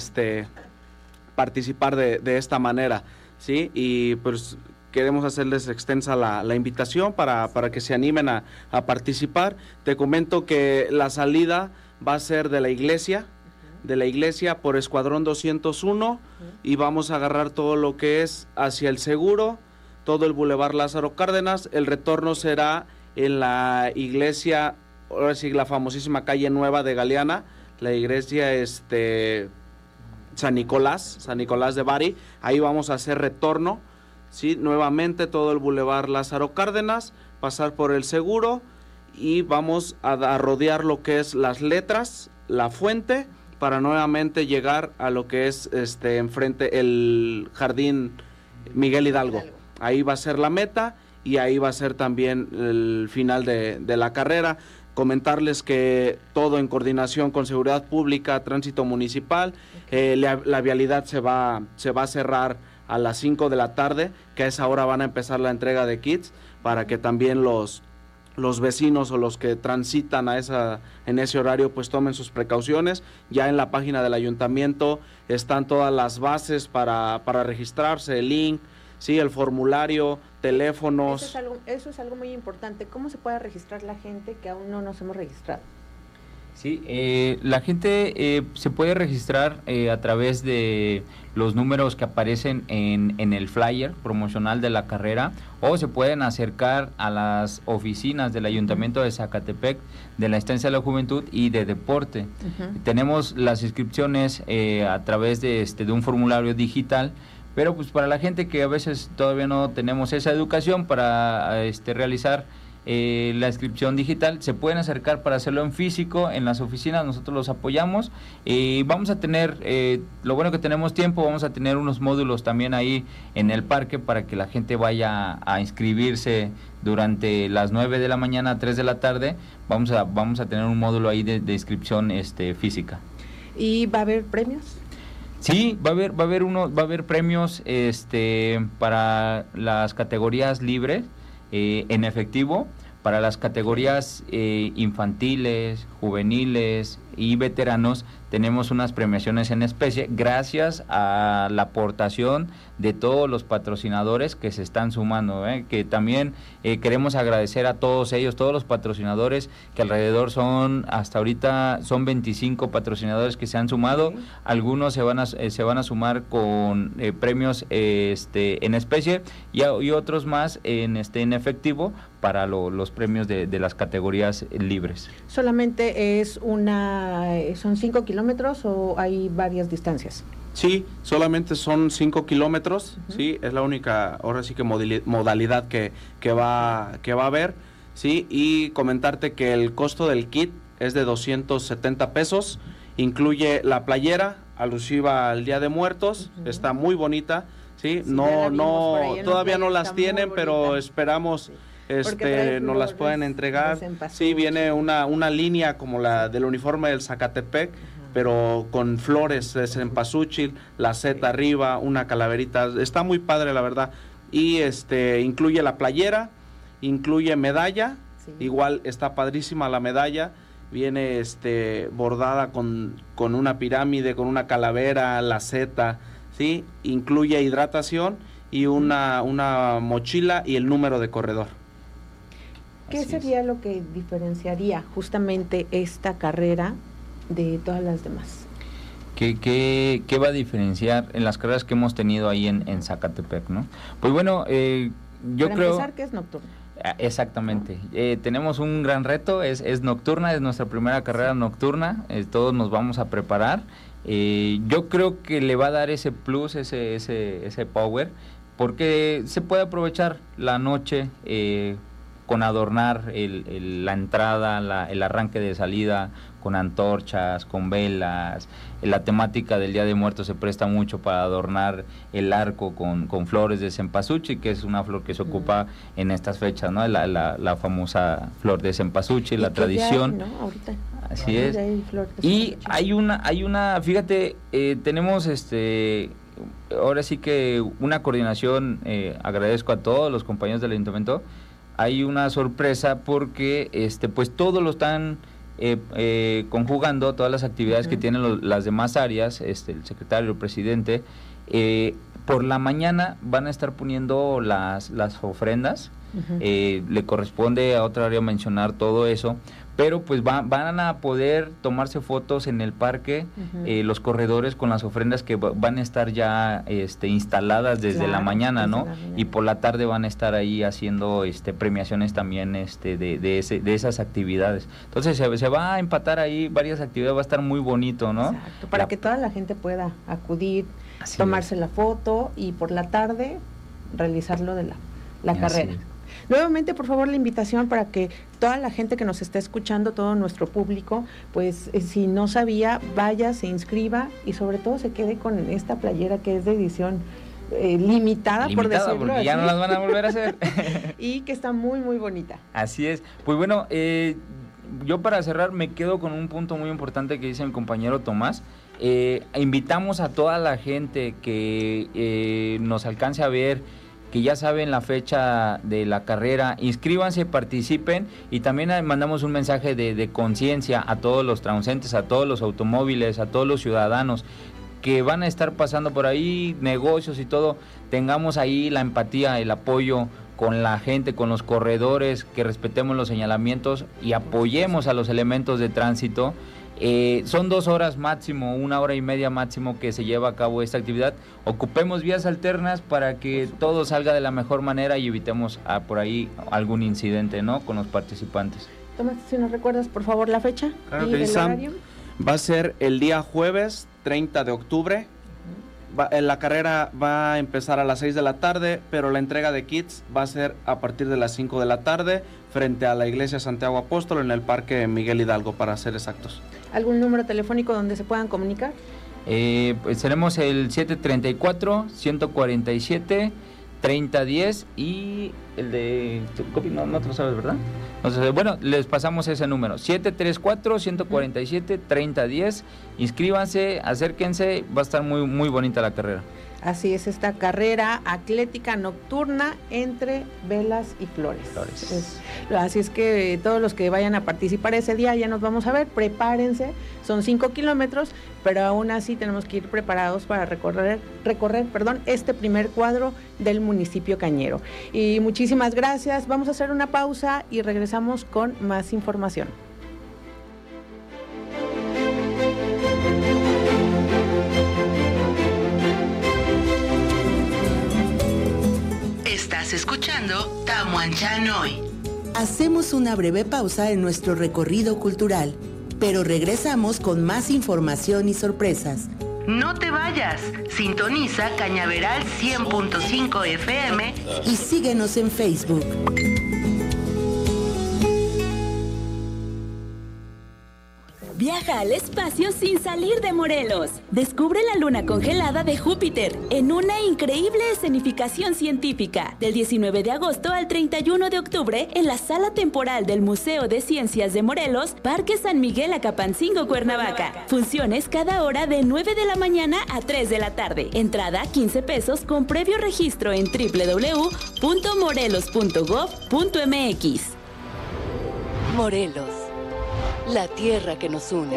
Speaker 16: participar de esta manera, ¿sí? Y pues queremos hacerles extensa la invitación para que se animen a participar. Te comento que la salida va a ser de la iglesia por Escuadrón 201 y vamos a agarrar todo lo que es hacia el Seguro, todo el Boulevard Lázaro Cárdenas. El retorno será en la iglesia, ahora sí, la famosísima calle Nueva de Galeana, la iglesia San Nicolás de Bari. Ahí vamos a hacer retorno, ¿sí? Nuevamente todo el Boulevard Lázaro Cárdenas, pasar por el Seguro y vamos a rodear lo que es Las Letras, La Fuente, para nuevamente llegar a lo que es enfrente el Jardín Miguel Hidalgo. Ahí va a ser la meta y ahí va a ser también el final de la carrera. Comentarles que todo en coordinación con Seguridad Pública, Tránsito Municipal, la vialidad se va a cerrar a las 5 de la tarde, que a esa hora van a empezar la entrega de kits, para que también los vecinos o los que transitan en ese horario pues tomen sus precauciones. Ya en la página del ayuntamiento están todas las bases para registrarse, el link, sí, el formulario, teléfonos.
Speaker 4: Eso es algo muy importante. ¿Cómo se puede registrar la gente que aún no nos hemos registrado?
Speaker 15: Sí, la gente se puede registrar a través de los números que aparecen en el flyer promocional de la carrera, o se pueden acercar a las oficinas del Ayuntamiento de Zacatepec, de la Estancia de la Juventud y de Deporte. Tenemos las inscripciones a través de un formulario digital, pero pues para la gente que a veces todavía no tenemos esa educación para realizar la inscripción digital, se pueden acercar para hacerlo en físico en las oficinas, nosotros los apoyamos y vamos a tener, lo bueno que tenemos tiempo, vamos a tener unos módulos también ahí en el parque para que la gente vaya a inscribirse durante las 9 de la mañana a 3 de la tarde, vamos a tener un módulo ahí de inscripción física.
Speaker 4: ¿Y va a haber premios?
Speaker 15: Sí, va a haber premios para las categorías libres, en efectivo, para las categorías infantiles, juveniles y veteranos. Tenemos unas premiaciones en especie gracias a la aportación de todos los patrocinadores que se están sumando, que también queremos agradecer a todos ellos, todos los patrocinadores, que alrededor hasta ahorita son 25 patrocinadores que se han sumado. Algunos se van a sumar con premios en especie y otros más en efectivo para los premios de las categorías libres.
Speaker 4: ¿Solamente son 5 kilómetros o hay varias distancias?
Speaker 16: Sí, solamente son 5 kilómetros, sí, es la única, ahora sí que modalidad que va a haber, sí, y comentarte que el costo del kit es de 270 pesos, incluye la playera alusiva al Día de Muertos, está muy bonita, sí, todavía no las tienen, pero esperamos nos las pueden entregar. Sí, viene una línea como la del uniforme del Zacatepec, pero con flores de cempasúchil, la seta arriba, una calaverita, está muy padre la verdad. Y incluye la playera, incluye medalla, igual está padrísima la medalla, viene bordada con una pirámide, con una calavera, la seta, ¿sí? Incluye hidratación y una mochila y el número de corredor.
Speaker 4: ¿Qué sería lo que diferenciaría justamente esta carrera de todas las demás?
Speaker 15: ¿Qué va a diferenciar en las carreras que hemos tenido ahí en Zacatepec, ¿no? Pues bueno, yo
Speaker 4: Para
Speaker 15: creo...
Speaker 4: empezar, ¿qué es nocturna?
Speaker 15: Exactamente. Tenemos un gran reto, es nocturna, es nuestra primera carrera nocturna, todos nos vamos a preparar. Yo creo que le va a dar ese plus, ese power, porque se puede aprovechar la noche con adornar la entrada, el arranque de salida, con antorchas, con velas. La temática del Día de Muertos se presta mucho para adornar el arco con flores de cempasúchil, que es una flor que se ocupa en estas fechas, ¿no? La famosa flor de cempasúchil, la tradición.
Speaker 4: ¿No? Ahorita.
Speaker 15: Así es. Y hay una, fíjate, tenemos ahora sí que una coordinación, agradezco a todos los compañeros del ayuntamiento. Hay una sorpresa porque pues todo lo están conjugando, todas las actividades que tienen las demás áreas, el secretario, el presidente. Por la mañana van a estar poniendo las ofrendas. Le corresponde a otra área mencionar todo eso, pero pues van a poder tomarse fotos en el parque, los corredores con las ofrendas que van a estar ya instaladas desde la mañana, ¿no? Y por la tarde van a estar ahí haciendo premiaciones también de esas actividades. Entonces se va a empatar ahí varias actividades, va a estar muy bonito, ¿no?
Speaker 4: Exacto, para que toda la gente pueda acudir, tomarse la foto y por la tarde realizarlo de la carrera. Nuevamente, por favor, la invitación para que toda la gente que nos está escuchando, todo nuestro público, pues si no sabía, vaya, se inscriba y sobre todo se quede con esta playera que es de edición limitada, por decirlo
Speaker 15: porque
Speaker 4: así.
Speaker 15: Ya no las van a volver a hacer.
Speaker 4: Y que está muy, muy bonita.
Speaker 15: Así es. Pues bueno, yo para cerrar me quedo con un punto muy importante que dice mi compañero Tomás. Invitamos a toda la gente que nos alcance a ver, que ya saben la fecha de la carrera, inscríbanse, participen y también mandamos un mensaje de conciencia a todos los transeúntes, a todos los automóviles, a todos los ciudadanos que van a estar pasando por ahí, negocios y todo. Tengamos ahí la empatía, el apoyo con la gente, con los corredores, que respetemos los señalamientos y apoyemos a los elementos de tránsito. Son 2 horas máximo, 1 hora y media máximo que se lleva a cabo esta actividad. Ocupemos vías alternas para que todo salga de la mejor manera y evitemos por ahí algún incidente, ¿no?, con los participantes.
Speaker 4: Tomás, si nos recuerdas por favor la fecha
Speaker 16: y
Speaker 4: el horario.
Speaker 16: Va a ser el día jueves 30 de octubre. La carrera va a empezar a las 6 de la tarde, pero la entrega de kits va a ser a partir de las 5 de la tarde frente a la iglesia Santiago Apóstol en el Parque Miguel Hidalgo, para ser exactos.
Speaker 4: ¿Algún número telefónico donde se puedan comunicar?
Speaker 15: Pues tenemos el 734-147-3010 y el de... No te lo sabes, ¿verdad? Entonces, bueno, les pasamos ese número, 734-147-3010. Inscríbanse, acérquense, va a estar muy, muy bonita la carrera.
Speaker 4: Así es, esta carrera atlética nocturna entre velas y flores. Así es que todos los que vayan a participar ese día, ya nos vamos a ver, prepárense, son 5 kilómetros, pero aún así tenemos que ir preparados para recorrer este primer cuadro del municipio cañero. Y muchísimas gracias, vamos a hacer una pausa y regresamos con más información.
Speaker 2: Estás escuchando Tamuanchán Hoy. Hacemos una breve pausa en nuestro recorrido cultural, pero regresamos con más información y sorpresas. No te vayas, sintoniza Cañaveral 100.5 FM y síguenos en Facebook.
Speaker 6: Viaja al espacio sin salir de Morelos. Descubre la luna congelada de Júpiter en una increíble escenificación científica. Del 19 de agosto al 31 de octubre en la sala temporal del Museo de Ciencias de Morelos, Parque San Miguel Acapancingo, Cuernavaca. Funciones cada hora de 9 de la mañana a 3 de la tarde. Entrada 15 pesos con previo registro en www.morelos.gov.mx.
Speaker 5: Morelos, la tierra que nos une.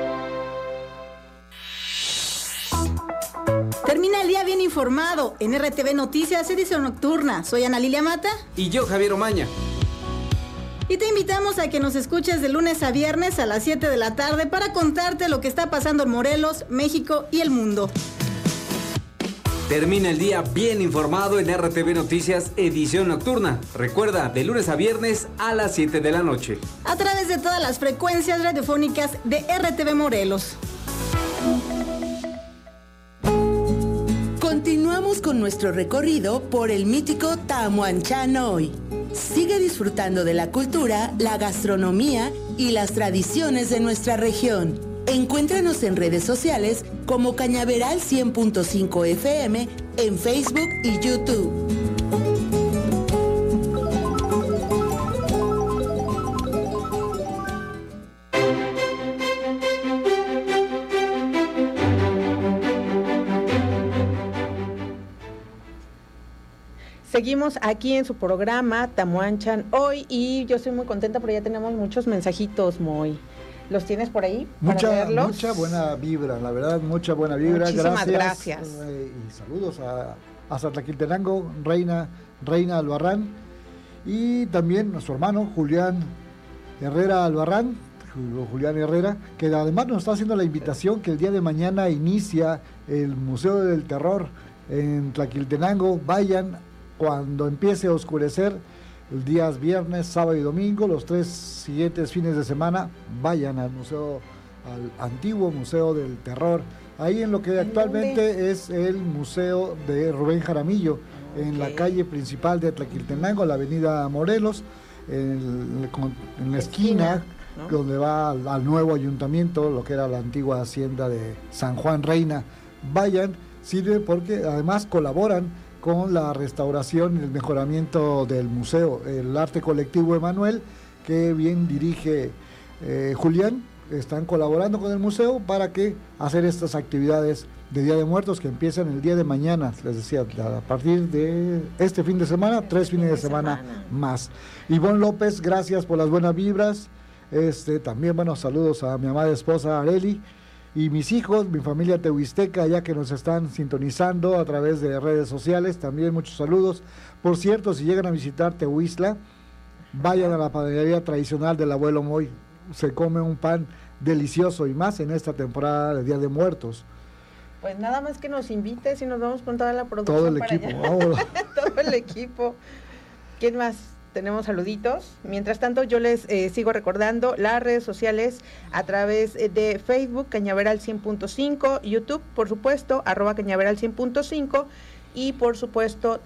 Speaker 17: Termina el día bien informado en RTV Noticias, edición nocturna. Soy Ana Lilia Mata.
Speaker 18: Y yo, Javier Omaña.
Speaker 17: Y te invitamos a que nos escuches de lunes a viernes a las 7 de la tarde para contarte lo que está pasando en Morelos, México y el mundo.
Speaker 18: Termina el día bien informado en RTV Noticias, edición nocturna. Recuerda, de lunes a viernes a las 7 de la noche.
Speaker 17: A través de todas las frecuencias radiofónicas de RTV Morelos.
Speaker 2: Continuamos con nuestro recorrido por el mítico Tamuanchán hoy. Sigue disfrutando de la cultura, la gastronomía y las tradiciones de nuestra región. Encuéntranos en redes sociales como Cañaveral 100.5 FM en Facebook y YouTube.
Speaker 4: Seguimos aquí en su programa Tamuanchán hoy y yo estoy muy contenta porque ya tenemos muchos mensajitos, Moy. ¿Los tienes por ahí para verlos?
Speaker 3: Mucha buena vibra, la verdad, mucha buena vibra.
Speaker 4: Muchísimas gracias.
Speaker 3: Y saludos a Zatlaquiltenango, Reina Albarrán, y también a su hermano Julián Herrera Albarrán, Julián Herrera, que además nos está haciendo la invitación que el día de mañana inicia el Museo del Terror en Tlaquiltenango. Vayan cuando empiece a oscurecer. El día viernes, sábado y domingo, los 3 siguientes fines de semana, vayan al antiguo Museo del Terror, ahí en lo que actualmente es el Museo de Rubén Jaramillo, en la calle principal de Tlaquiltenango, la avenida Morelos, en la esquina, ¿no? Donde va al nuevo ayuntamiento, lo que era la antigua hacienda de San Juan Reina. Vayan, sirve porque además colaboran con la restauración y el mejoramiento del museo. El arte colectivo Emanuel, que bien dirige Julián, están colaborando con el museo para que hacer estas actividades de Día de Muertos que empiezan el día de mañana, les decía, a partir de este fin de semana, 3 fines de semana más. Ivonne López, gracias por las buenas vibras. También buenos saludos a mi amada esposa Areli y mis hijos, mi familia tehuisteca, ya que nos están sintonizando a través de redes sociales. También muchos saludos. Por cierto, si llegan a visitar Tehuistla, vayan a la panadería tradicional del abuelo Moy. Se come un pan delicioso, y más en esta temporada de Día de Muertos.
Speaker 4: Pues nada más que nos invites y nos vamos con toda la producción.
Speaker 3: Todo el equipo, vámonos.
Speaker 4: Todo el equipo. ¿Quién más? Tenemos saluditos. Mientras tanto, yo les sigo recordando las redes sociales a través de Facebook, Cañaveral 100.5, YouTube, por supuesto, @Cañaveral 100.5, y por supuesto,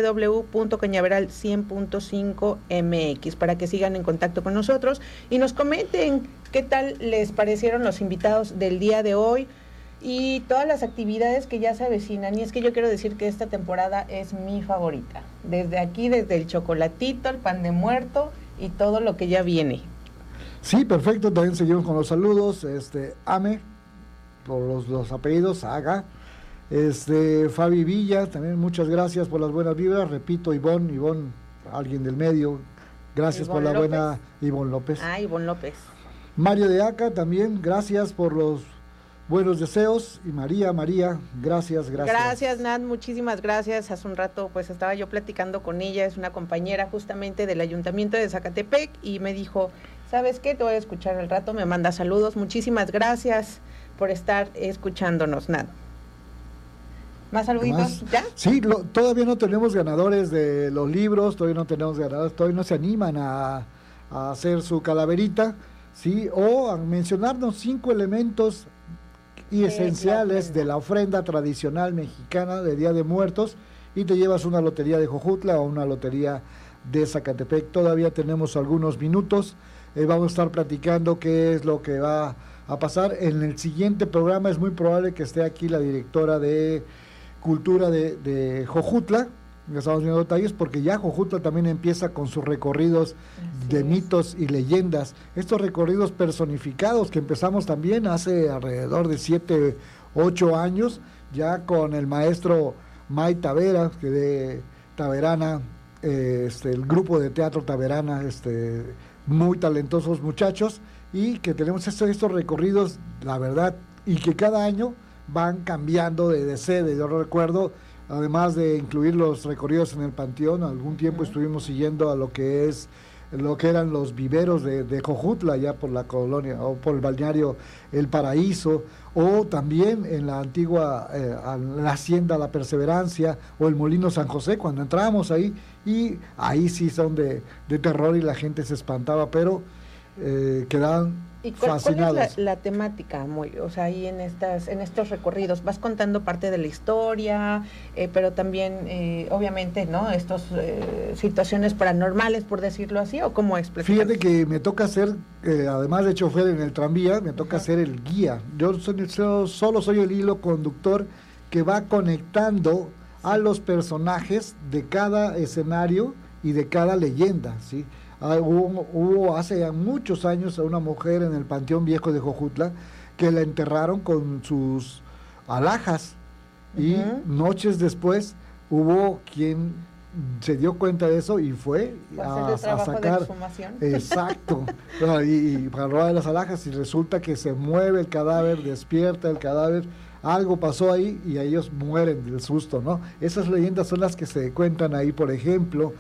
Speaker 4: www.cañaveral100.5mx, para que sigan en contacto con nosotros y nos comenten qué tal les parecieron los invitados del día de hoy y todas las actividades que ya se avecinan. Y es que yo quiero decir que esta temporada es mi favorita. Desde aquí, desde el chocolatito, el pan de muerto y todo lo que ya viene.
Speaker 3: Sí, perfecto. También seguimos con los saludos. Ame, por los apellidos, Aga. Fabi Villa, también muchas gracias por las buenas vibras. Repito, Ivonne, alguien del medio. Gracias por la buena. Ivonne López.
Speaker 4: Ivonne López.
Speaker 3: Mario de Aca, también gracias por los buenos deseos. Y María, gracias.
Speaker 4: Gracias, Nat, muchísimas gracias. Hace un rato pues estaba yo platicando con ella, es una compañera justamente del Ayuntamiento de Zacatepec, y me dijo, ¿sabes qué? Te voy a escuchar al rato, me manda saludos. Muchísimas gracias por estar escuchándonos, Nat. ¿Más saluditos? ¿Ya?
Speaker 3: Sí, todavía no tenemos ganadores de los libros, todavía no se animan a hacer su calaverita, ¿sí? O a mencionarnos 5 elementos y esenciales de la ofrenda tradicional mexicana de Día de Muertos, y te llevas una lotería de Jojutla o una lotería de Zacatepec. Todavía tenemos algunos minutos, vamos a estar platicando qué es lo que va a pasar. En el siguiente programa es muy probable que esté aquí la directora de Cultura de Jojutla. Estamos viendo detalles porque ya Jojutla también empieza con sus recorridos de mitos y leyendas. Estos recorridos personificados que empezamos también hace alrededor de 7, 8 años, ya con el maestro May Tavera, que de Taberana, el grupo de teatro Taberana, muy talentosos muchachos, y que tenemos estos recorridos, la verdad, y que cada año van cambiando de sede. Yo recuerdo, además de incluir los recorridos en el Panteón, algún tiempo estuvimos siguiendo a lo que eran los viveros de Jojutla, ya por la colonia, o por el balneario El Paraíso, o también en la antigua, la Hacienda La Perseverancia, o el Molino San José, cuando entrábamos ahí, y ahí sí son de terror y la gente se espantaba, pero quedaban fascinados.
Speaker 4: ¿Cuál es la temática, o sea, ahí en estos recorridos? Vas contando parte de la historia, pero también, obviamente, ¿no? Estas situaciones paranormales, por decirlo así, ¿o cómo explicar?
Speaker 3: Fíjate que me toca ser, además de chofer en el tranvía, me toca ser el guía. Yo solo soy el hilo conductor que va conectando a los personajes de cada escenario y de cada leyenda, ¿sí? Hubo hace muchos años a una mujer en el Panteón Viejo de Jojutla que la enterraron con sus alhajas, y noches después hubo quien se dio cuenta de eso y fue a sacar, exacto, y para robar las alhajas, y resulta que se mueve el cadáver, despierta el cadáver, algo pasó ahí y ellos mueren del susto, ¿no? Esas leyendas son las que se cuentan ahí, por ejemplo.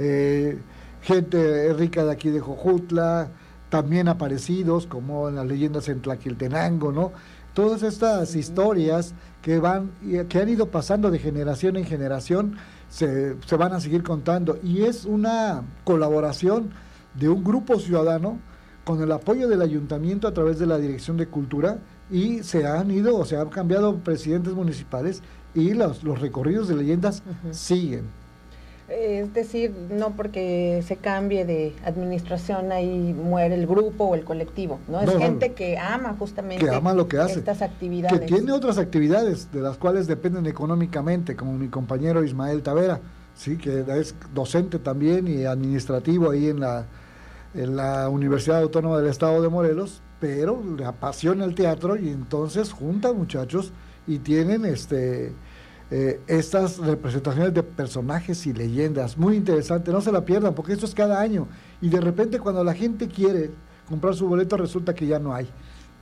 Speaker 3: Gente rica de aquí de Jojutla, también aparecidos, como en las leyendas en Tlaquiltenango, ¿no? Todas estas historias que han ido pasando de generación en generación, se van a seguir contando, y es una colaboración de un grupo ciudadano con el apoyo del ayuntamiento a través de la Dirección de Cultura, y se han cambiado presidentes municipales, y los recorridos de leyendas siguen.
Speaker 4: Es decir, no porque se cambie de administración ahí muere el grupo o el colectivo, ¿no? Es gente que ama justamente
Speaker 3: lo que hace,
Speaker 4: estas actividades.
Speaker 3: Que tiene otras actividades de las cuales dependen económicamente, como mi compañero Ismael Tavera, sí, que es docente también y administrativo ahí en la Universidad Autónoma del Estado de Morelos, pero le apasiona el teatro, y entonces junta muchachos y tienen estas representaciones de personajes y leyendas, muy interesante, no se la pierdan, porque esto es cada año, y de repente cuando la gente quiere comprar su boleto resulta que ya no hay,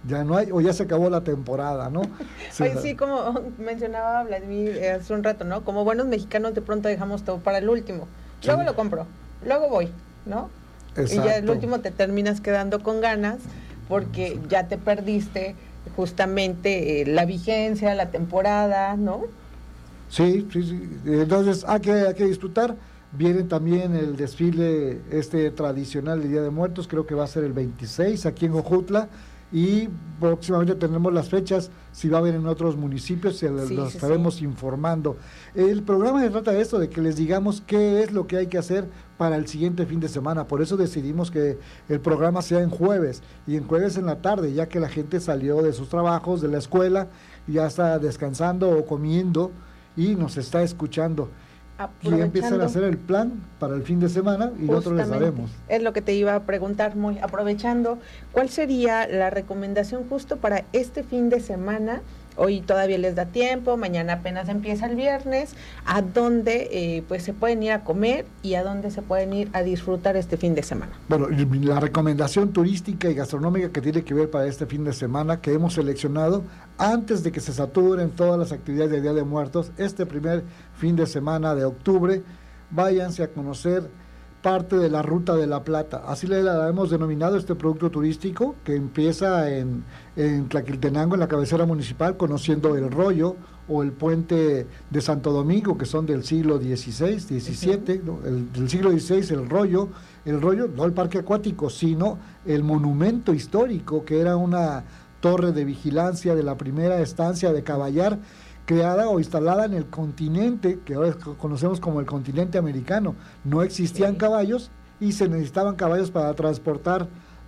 Speaker 3: o ya se acabó la temporada, ¿no?
Speaker 4: Sí, como mencionaba Vladimir hace un rato, ¿no? Como buenos mexicanos de pronto dejamos todo para el último, luego lo compro, luego voy, ¿no? Exacto. Y ya el último te terminas quedando con ganas, porque ya te perdiste justamente la vigencia, la temporada, ¿no?
Speaker 3: Sí. Entonces hay que disfrutar. Viene también el desfile tradicional de Día de Muertos, creo que va a ser el 26 aquí en Jojutla, y próximamente tendremos las fechas, si va a haber en otros municipios, los estaremos informando. El programa se trata de esto, de que les digamos qué es lo que hay que hacer para el siguiente fin de semana. Por eso decidimos que el programa sea en jueves, y en jueves en la tarde, ya que la gente salió de sus trabajos, de la escuela, y ya está descansando o comiendo, y nos está escuchando. Y empiezan a hacer el plan para el fin de semana, y nosotros les daremos.
Speaker 4: Es lo que te iba a preguntar, muy aprovechando, ¿cuál sería la recomendación justo para este fin de semana? Hoy todavía les da tiempo, mañana apenas empieza el viernes, ¿a dónde pues se pueden ir a comer y a dónde se pueden ir a disfrutar este fin de semana?
Speaker 3: Bueno, la recomendación turística y gastronómica que tiene que ver para este fin de semana, que hemos seleccionado antes de que se saturen todas las actividades de Día de Muertos, este primer fin de semana de octubre, váyanse a conocer parte de la Ruta de la Plata. Así le hemos denominado este producto turístico, que empieza en Tlaquiltenango, en la cabecera municipal, conociendo el Rollo o el puente de Santo Domingo, que son del siglo XVI, XVII, ¿no? Del siglo XVI, el Rollo, no el parque acuático, sino el monumento histórico, que era una torre de vigilancia de la primera estancia de Caballar, creada o instalada en el continente, que ahora conocemos como el continente americano. No existían caballos, y se necesitaban caballos para transportar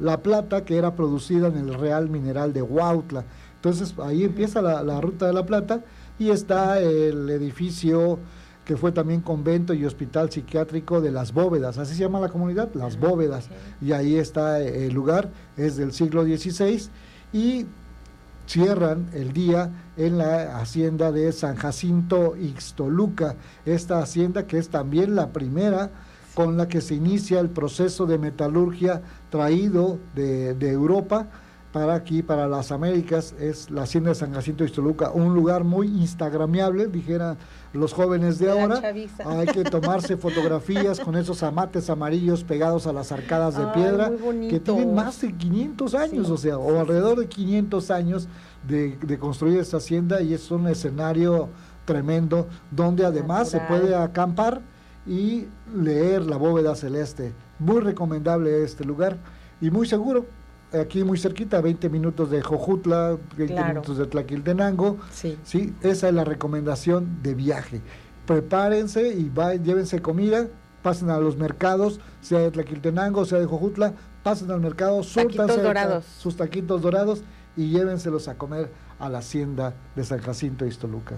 Speaker 3: la plata que era producida en el Real Mineral de Huautla. Entonces ahí empieza la ruta de la plata y está el edificio que fue también convento y hospital psiquiátrico de Las Bóvedas, así se llama la comunidad, Las Bóvedas, y ahí está el lugar, es del siglo XVI, y cierran el día en la hacienda de San Jacinto Ixtoluca, esta hacienda que es también la primera con la que se inicia el proceso de metalurgia traído de Europa para aquí, para las Américas. Es la hacienda de San Jacinto Ixtoluca, un lugar muy instagramiable, dijera los jóvenes de ahora. Hay que tomarse fotografías con esos amates amarillos pegados a las arcadas de piedra, que tienen más de 500 años, o alrededor de 500 años de construir esta hacienda, y es un escenario tremendo, donde además se puede acampar y leer la bóveda celeste. Muy recomendable este lugar, y muy seguro. Aquí muy cerquita, 20 minutos de Jojutla, 20 minutos de Tlaquiltenango. Sí, esa es la recomendación de viaje. Prepárense y llévense comida, pasen a los mercados, sea de Tlaquiltenango, sea de Jojutla, pasen al mercado, súrtanse sus taquitos dorados y llévenselos a comer a la hacienda de San Jacinto Ixtoluca.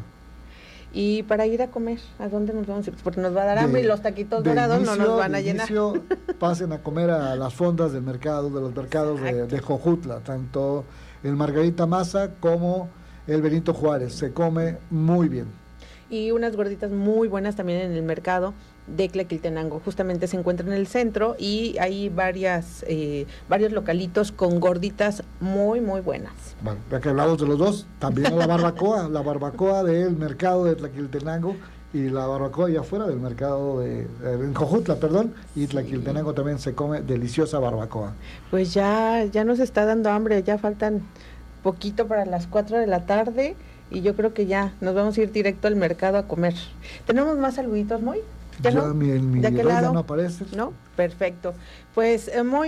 Speaker 4: Y para ir a comer, ¿a dónde nos vamos a ir? Porque nos va a dar hambre y los taquitos dorados no nos van a llenar.
Speaker 3: Pasen a comer a las fondas del mercado, de los mercados de Jojutla, tanto el Margarita Maza como el Benito Juárez. Se come muy bien.
Speaker 4: Y unas gorditas muy buenas también en el mercado de Tlaquiltenango. Justamente se encuentra en el centro y hay varios localitos con gorditas muy, muy buenas.
Speaker 3: Bueno, ya que hablamos de los dos, también la barbacoa del mercado de Tlaquiltenango y la barbacoa allá afuera del mercado en Jojutla, y Tlaquiltenango también se come deliciosa barbacoa.
Speaker 4: Pues ya nos está dando hambre, ya faltan poquito para las 4 de la tarde y yo creo que ya nos vamos a ir directo al mercado a comer. ¿Tenemos más saluditos, Moy?
Speaker 3: ¿Ya no? ¿De aquel lado? Ya no aparece.
Speaker 4: ¿No? Perfecto. Pues, Moy,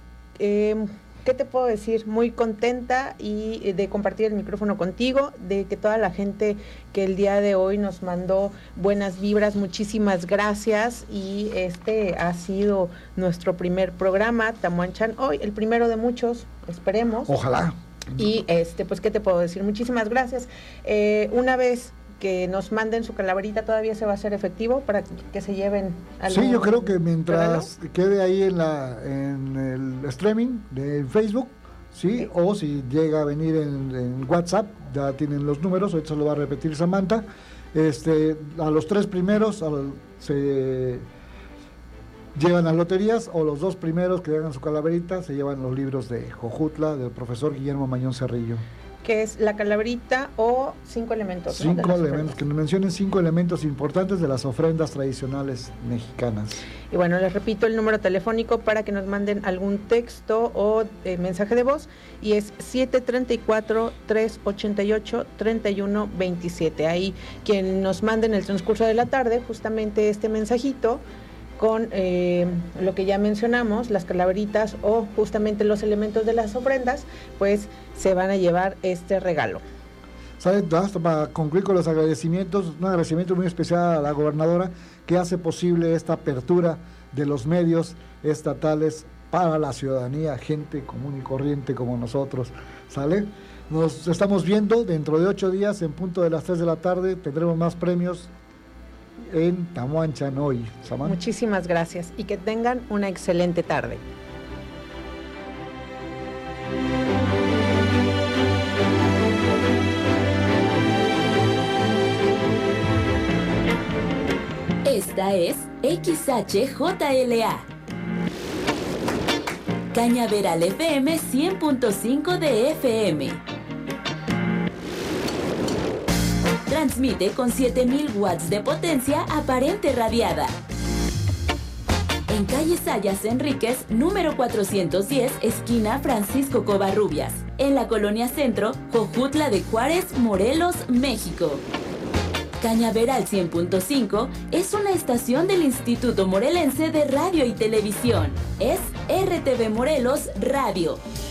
Speaker 4: ¿qué te puedo decir? Muy contenta y de compartir el micrófono contigo, de que toda la gente que el día de hoy nos mandó buenas vibras, muchísimas gracias, y este ha sido nuestro primer programa, Tamuanchan hoy, el primero de muchos, esperemos.
Speaker 3: Ojalá.
Speaker 4: Y pues, ¿qué te puedo decir? Muchísimas gracias. Una vez que nos manden su calaverita, ¿todavía se va a hacer efectivo para que se lleven algo?
Speaker 3: Sí, yo creo que mientras quede ahí en el streaming de Facebook, sí, o si llega a venir en WhatsApp, ya tienen los números, ahorita se lo va a repetir Samantha, a los 3 primeros se llevan las loterías, o los 2 primeros que hagan su calaverita se llevan los libros de Jojutla del profesor Guillermo Mañón Cerrillo.
Speaker 4: Que es la calaverita o 5 elementos.
Speaker 3: 5 elementos, que nos mencionen 5 elementos importantes de las ofrendas tradicionales mexicanas.
Speaker 4: Y bueno, les repito el número telefónico para que nos manden algún texto o mensaje de voz, y es 734-388-3127. Ahí quien nos mande en el transcurso de la tarde justamente este mensajito con lo que ya mencionamos, las calaveritas o justamente los elementos de las ofrendas, pues se van a llevar este regalo.
Speaker 3: Hasta para concluir con los agradecimientos, un agradecimiento muy especial a la gobernadora que hace posible esta apertura de los medios estatales para la ciudadanía, gente común y corriente como nosotros, ¿sale? Nos estamos viendo dentro de 8 días en punto de las 3 de la tarde, tendremos más premios en Tamuanchan hoy. Samantha.
Speaker 4: Muchísimas gracias y que tengan una excelente tarde.
Speaker 6: Esta es XHJLA Cañaveral FM 100.5 de FM. Transmite con 7000 watts de potencia aparente radiada. En calle Sayas Enríquez, número 410, esquina Francisco Covarrubias. En la Colonia Centro, Jojutla de Juárez, Morelos, México. Cañaveral 100.5 es una estación del Instituto Morelense de Radio y Televisión. Es RTV Morelos Radio.